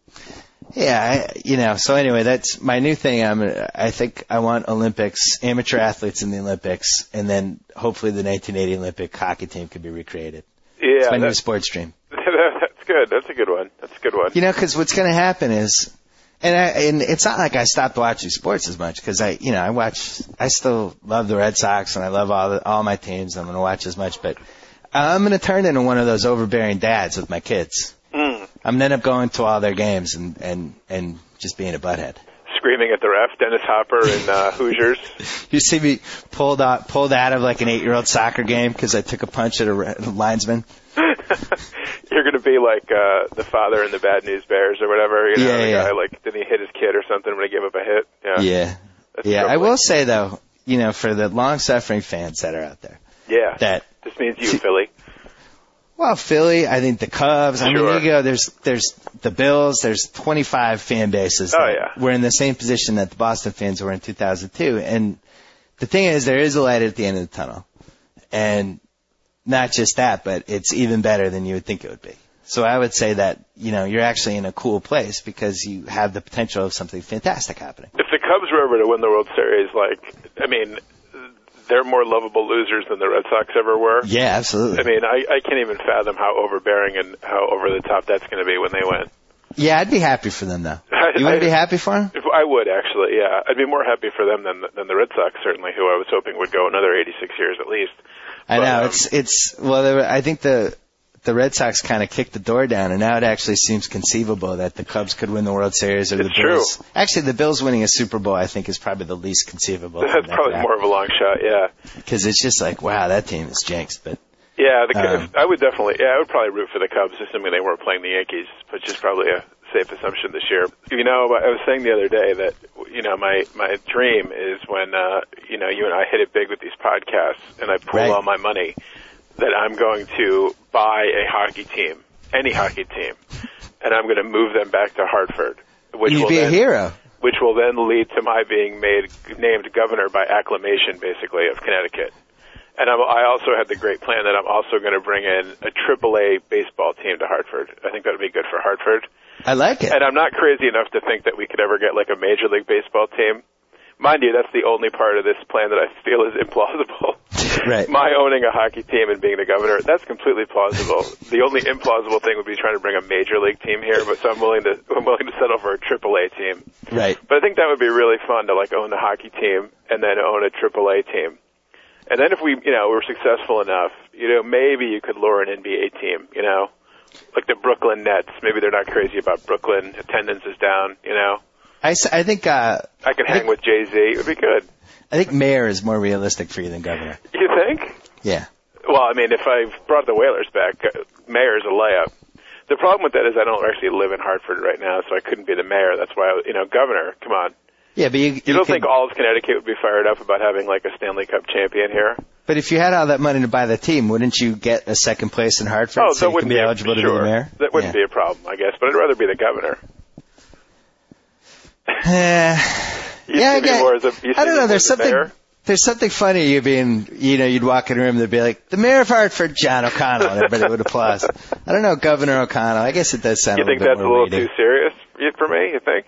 yeah, I, you know. So anyway, that's my new thing. I'm. I think I want Olympics, amateur athletes in the Olympics, and then hopefully the nineteen eighty Olympic hockey team could be recreated. Yeah, it's my that, new sports dream. That's good. That's a good one. That's a good one. You know, because what's going to happen is, and I, and it's not like I stopped watching sports as much because I, you know, I watch. I still love the Red Sox and I love all the, all my teams. I'm going to watch as much, but I'm going to turn into one of those overbearing dads with my kids. Mm. I'm going to end up going to all their games and, and, and just being a butthead. Screaming at the ref, Dennis Hopper and uh, Hoosiers. You see me pulled out, pulled out of like an eight-year-old soccer game because I took a punch at a linesman. You're going to be like uh, the father in the Bad News Bears or whatever. You know, Yeah, the yeah. guy, like, didn't he hit his kid or something when he gave up a hit? Yeah. Yeah. That's yeah. I troubling. will say though, you know, for the long-suffering fans that are out there, Yeah. that This means you, Philly. well, Philly, I think the Cubs. I Sure. mean, you go. There's there's the Bills. There's twenty-five fan bases. Oh, that yeah. We're in the same position that the Boston fans were in two thousand two. And the thing is, there is a light at the end of the tunnel, and not just that, but it's even better than you would think it would be. So I would say that, you know, you're actually in a cool place because you have the potential of something fantastic happening. If the Cubs were ever to win the World Series, like, I mean, they're more lovable losers than the Red Sox ever were. Yeah, absolutely. I mean, I, I can't even fathom how overbearing and how over the top that's going to be when they win. Yeah, I'd be happy for them, though. You wouldn't be happy for them? If I would, actually, yeah. I'd be more happy for them than than the Red Sox, certainly, who I was hoping would go another eighty-six years at least. I But, know. um, It's, it's, well, there were- I think the, the Red Sox kind of kicked the door down, and now it actually seems conceivable that the Cubs could win the World Series or the It's Bills. true. Actually, the Bills winning a Super Bowl, I think, is probably the least conceivable. That's probably more of a long shot, yeah. Because it's just like, wow, that team is jinxed. But Yeah, the, Um, I would definitely, yeah, I would probably root for the Cubs, assuming they weren't playing the Yankees, which is probably a safe assumption this year. You know, I was saying the other day that, you know, my, my dream is when, uh, you know, you and I hit it big with these podcasts, and I pool Right. all my money, that I'm going to buy a hockey team, any hockey team, and I'm going to move them back to Hartford. Which you'd will be then, a hero. Which will then lead to my being made named governor by acclamation, basically, of Connecticut. And I'm, I also had the great plan that I'm also going to bring in a triple A baseball team to Hartford. I think that would be good for Hartford. I like it. And I'm not crazy enough to think that we could ever get like a Major League Baseball team. Mind you, that's the only part of this plan that I feel is implausible. Right. My owning a hockey team and being the governor, that's completely plausible. The only implausible thing would be trying to bring a Major League team here, but so I'm willing to I'm willing to settle for a triple A team. Right. But I think that would be really fun to like own a hockey team and then own a triple A team. And then if we, you know, were successful enough, you know, maybe you could lure an N B A team, you know, like the Brooklyn Nets. Maybe they're not crazy about Brooklyn. Attendance is down, you know. I, s- I think uh, I could I hang think, with Jay-Z. It would be good. I think mayor is more realistic for you than governor. You think? Yeah. Well, I mean, if I brought the Whalers back, uh, mayor's a layup. The problem with that is I don't actually live in Hartford right now, so I couldn't be the mayor. That's why, I, you know, governor, come on. Yeah, but you, you, You don't could, think all of Connecticut would be fired up about having, like, a Stanley Cup champion here? But if you had all that money to buy the team, wouldn't you get a second place in Hartford Oh, so that you wouldn't can be be eligible sure. to be the mayor? That wouldn't yeah. be a problem, I guess, but I'd rather be the governor. Uh, You yeah, see me yeah. more as a, you see I don't me know. more There's as a something. mayor? There's something funny. You being, you know, you'd walk in a room and they'd be like, "The mayor of Hartford, John O'Connell," and everybody would applause. I don't know, Governor O'Connell. I guess it does sound. You a think little that's bit a more little weighty. too serious for me, you think?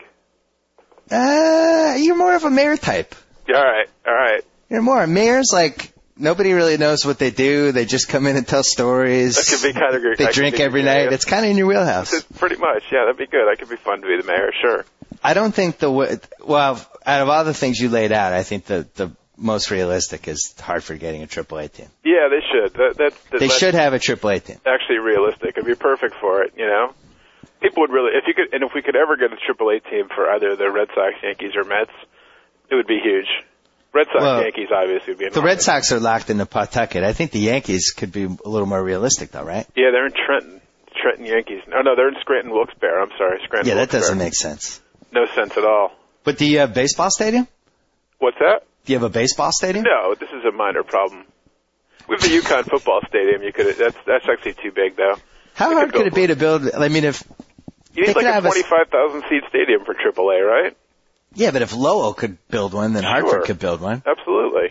Uh, you're more of a mayor type. Yeah, all right, all right. You're more mayors. Like nobody really knows what they do. They just come in and tell stories. That could be kind of great. They That could drink be every good, night. yeah. It's kind of in your wheelhouse. Pretty much, yeah, that'd be good. That could be fun to be the mayor, sure. I don't think the w- well, out of all the things you laid out, I think the the most realistic is Hartford getting a triple A team. Yeah, they should. That, that, that, They that's should have a triple A team. actually realistic. It'd be perfect for it, you know? People would really, if you could, and if we could ever get a triple A team for either the Red Sox, Yankees, or Mets, it would be huge. Red Sox, Well, Yankees, obviously, would be The Red Sox are locked into Pawtucket. I think the Yankees could be a little more realistic, though, right? Yeah, they're in Trenton. Trenton Yankees. Oh, no, they're in Scranton Wilkes-Barre. I'm sorry, Scranton Yeah, that Wilkes-Barre. doesn't make sense. No sense at all. But do you have a baseball stadium? What's that? Do you have a baseball stadium? No, this is a minor problem. We have the Yukon football stadium. You could. That's that's actually too big, though. How We hard could could it be to build? I mean, if You they need could like a have a- twenty-five thousand seat stadium for triple A, right? yeah, but if Lowell could build one, then Sure. Hartford could build one. Absolutely.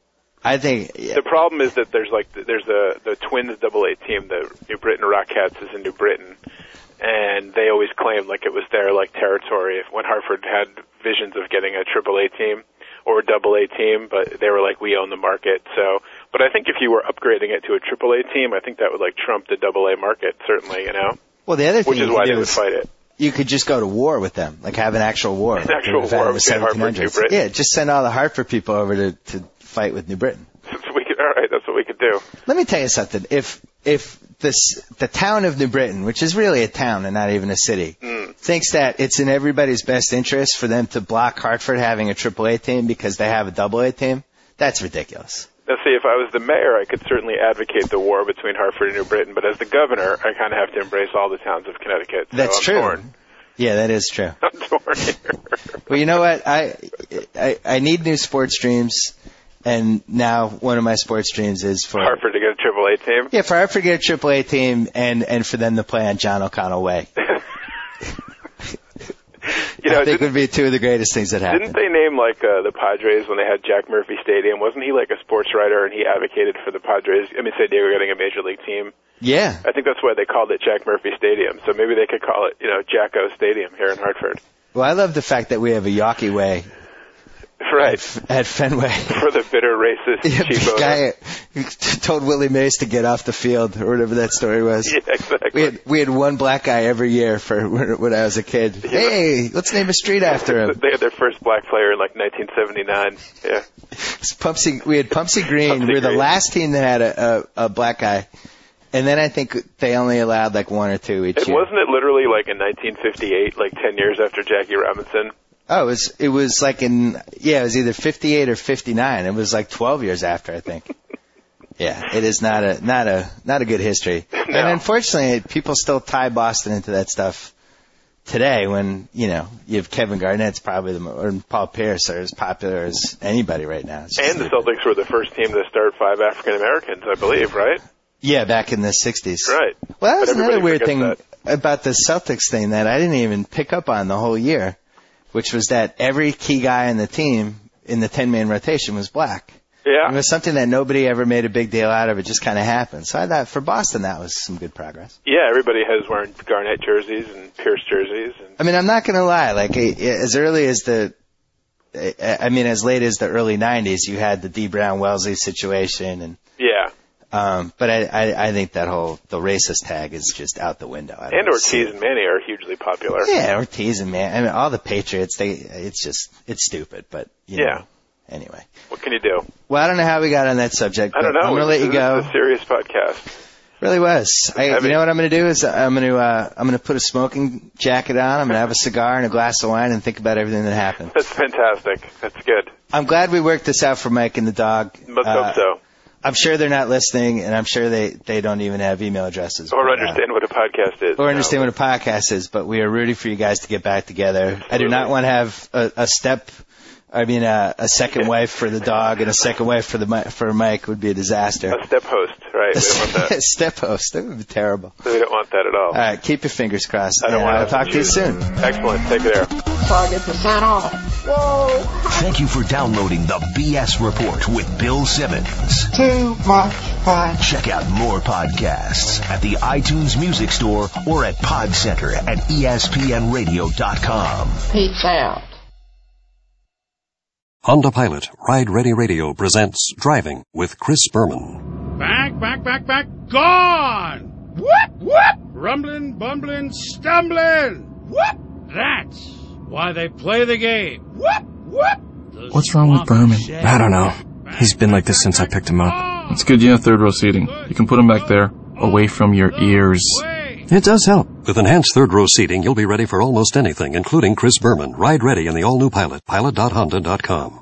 I think. Yeah. The problem is that there's like there's a the Twins double A team, the New Britain Rockettes is in New Britain, and they always claimed like it was their like territory when Hartford had visions of getting a triple A team or a double A team, but they were like, we own the market. So, but I think if you were upgrading it to a triple A team, I think that would like trump the double A market, certainly, you know, Well, the other thing which is you why could they do would is fight it. you could just go to war with them, like have an actual war. An like actual we've had war in the between Hartford and New seventeen hundreds. Britain. Yeah, just send all the Hartford people over to, to fight with New Britain. So we could, all right, that's what we could do. Let me tell you something. If if this the town of New Britain, which is really a town and not even a city, Mm. thinks that it's in everybody's best interest for them to block Hartford having a triple A team because they have a double A team, that's ridiculous. Now, see, if I was the mayor, I could certainly advocate the war between Hartford and New Britain, but as the governor, I kind of have to embrace all the towns of Connecticut. So That's I'm true. Torn. Yeah, that is true. I'm torn here. Well, you know what? I, I I need new sports dreams, and now one of my sports dreams is for Hartford to get a triple A team. Yeah, for Hartford to get a triple A team, and and for them to play on John O'Connell Way. You know, I think didn't, would be two of the greatest things that happened. didn't they name like uh, the Padres when they had Jack Murphy Stadium? Wasn't he like a sports writer and he advocated for the Padres? I mean, San Diego getting a major league team. Yeah. I think that's why they called it Jack Murphy Stadium. So maybe they could call it, you know, Jacko Stadium here in Hartford. Well, I love the fact that we have a Yawkey Way Right. at Fenway. For the bitter racist Yeah, cheap the owner. guy who told Willie Mays to get off the field, or whatever that story was. Yeah, exactly. We had we had one black guy every year for when, when I was a kid. Hey, let's name a street after him. They had their first black player in like nineteen seventy-nine. Yeah. It's Pumpsy, we had Pumpsy Green. Pumpsy we were the Green. last team that had a, a, a black guy. And then I think they only allowed like one or two each And year. wasn't it literally like in nineteen fifty-eight, like ten years after Jackie Robinson? Oh, it was, it was like in, yeah, it was either fifty-eight or fifty-nine. It was like twelve years after, I think. Yeah, it is not a, not a, not a good history. No. And unfortunately, people still tie Boston into that stuff today when, you know, you have Kevin Garnett's probably the, mo- or Paul Pierce are as popular as anybody right now. It's just And the like- Celtics were the first team to start five African Americans, I believe, right? Yeah, back in the sixties. Right. Well, that But was another everybody weird forgets thing that. about the Celtics thing that I didn't even pick up on the whole year, which was that every key guy in the team in the ten-man rotation was black. Yeah. It was something that nobody ever made a big deal out of. It just kind of happened. So I thought for Boston that was some good progress. Yeah, everybody has wearing Garnett jerseys and Pierce jerseys. And I mean, I'm not going to lie. Like eh, as early as the, eh, I mean, as late as the early nineties, you had the D. Brown Wellesley situation, and yeah. um, but I, I, I think that whole the racist tag is just out the window. I don't And see Ortiz and Manny are hugely popular. Yeah, Ortiz and man, I mean, all the Patriots. They, it's just, it's stupid. But you Yeah. know, anyway. What can you do? Well, I don't know how we got on that subject. I don't know. I'm going to let you this go. Is a serious podcast. Really was. I, you know what I'm going to do is I'm going to uh, I'm going to put a smoking jacket on. I'm going to have a cigar and a glass of wine and think about everything that happened. That's fantastic. That's good. I'm glad we worked this out for Mike and the dog. Let's uh, hope so. I'm sure they're not listening, and I'm sure they, they don't even have email addresses. Or but, understand uh, what a podcast is. Or understand no. what a podcast is, but we are rooting for you guys to get back together. Absolutely. I do not want to have a, a step... I mean, uh, a second wife for the dog and a second wife for the for Mike would be a disaster. A step host, right? We don't want that. A step host, that would be terrible. So we don't want that at all. All right, keep your fingers crossed. I don't want I'll to. talk to you soon. Excellent. Take care. So I get to sign off. Whoa. Thank you for downloading the B S Report with Bill Simmons. Too much fun. Check out more podcasts at the iTunes Music Store or at Pod Center at E S P N radio dot com. Peace out. Honda Pilot Ride Ready Radio presents Driving with Chris Berman. Back, back, back, back, gone! Whoop, whoop! Rumbling, bumbling, stumbling! Whoop! That's why they play the game. Whoop, whoop! The What's wrong with Berman? I don't know. He's been like this since I picked him up. It's good you have third row seating. You can put him back there, away from your ears. It does help. With enhanced third row seating, you'll be ready for almost anything, including Chris Berman. Ride ready in the all-new Pilot, pilot dot honda dot com.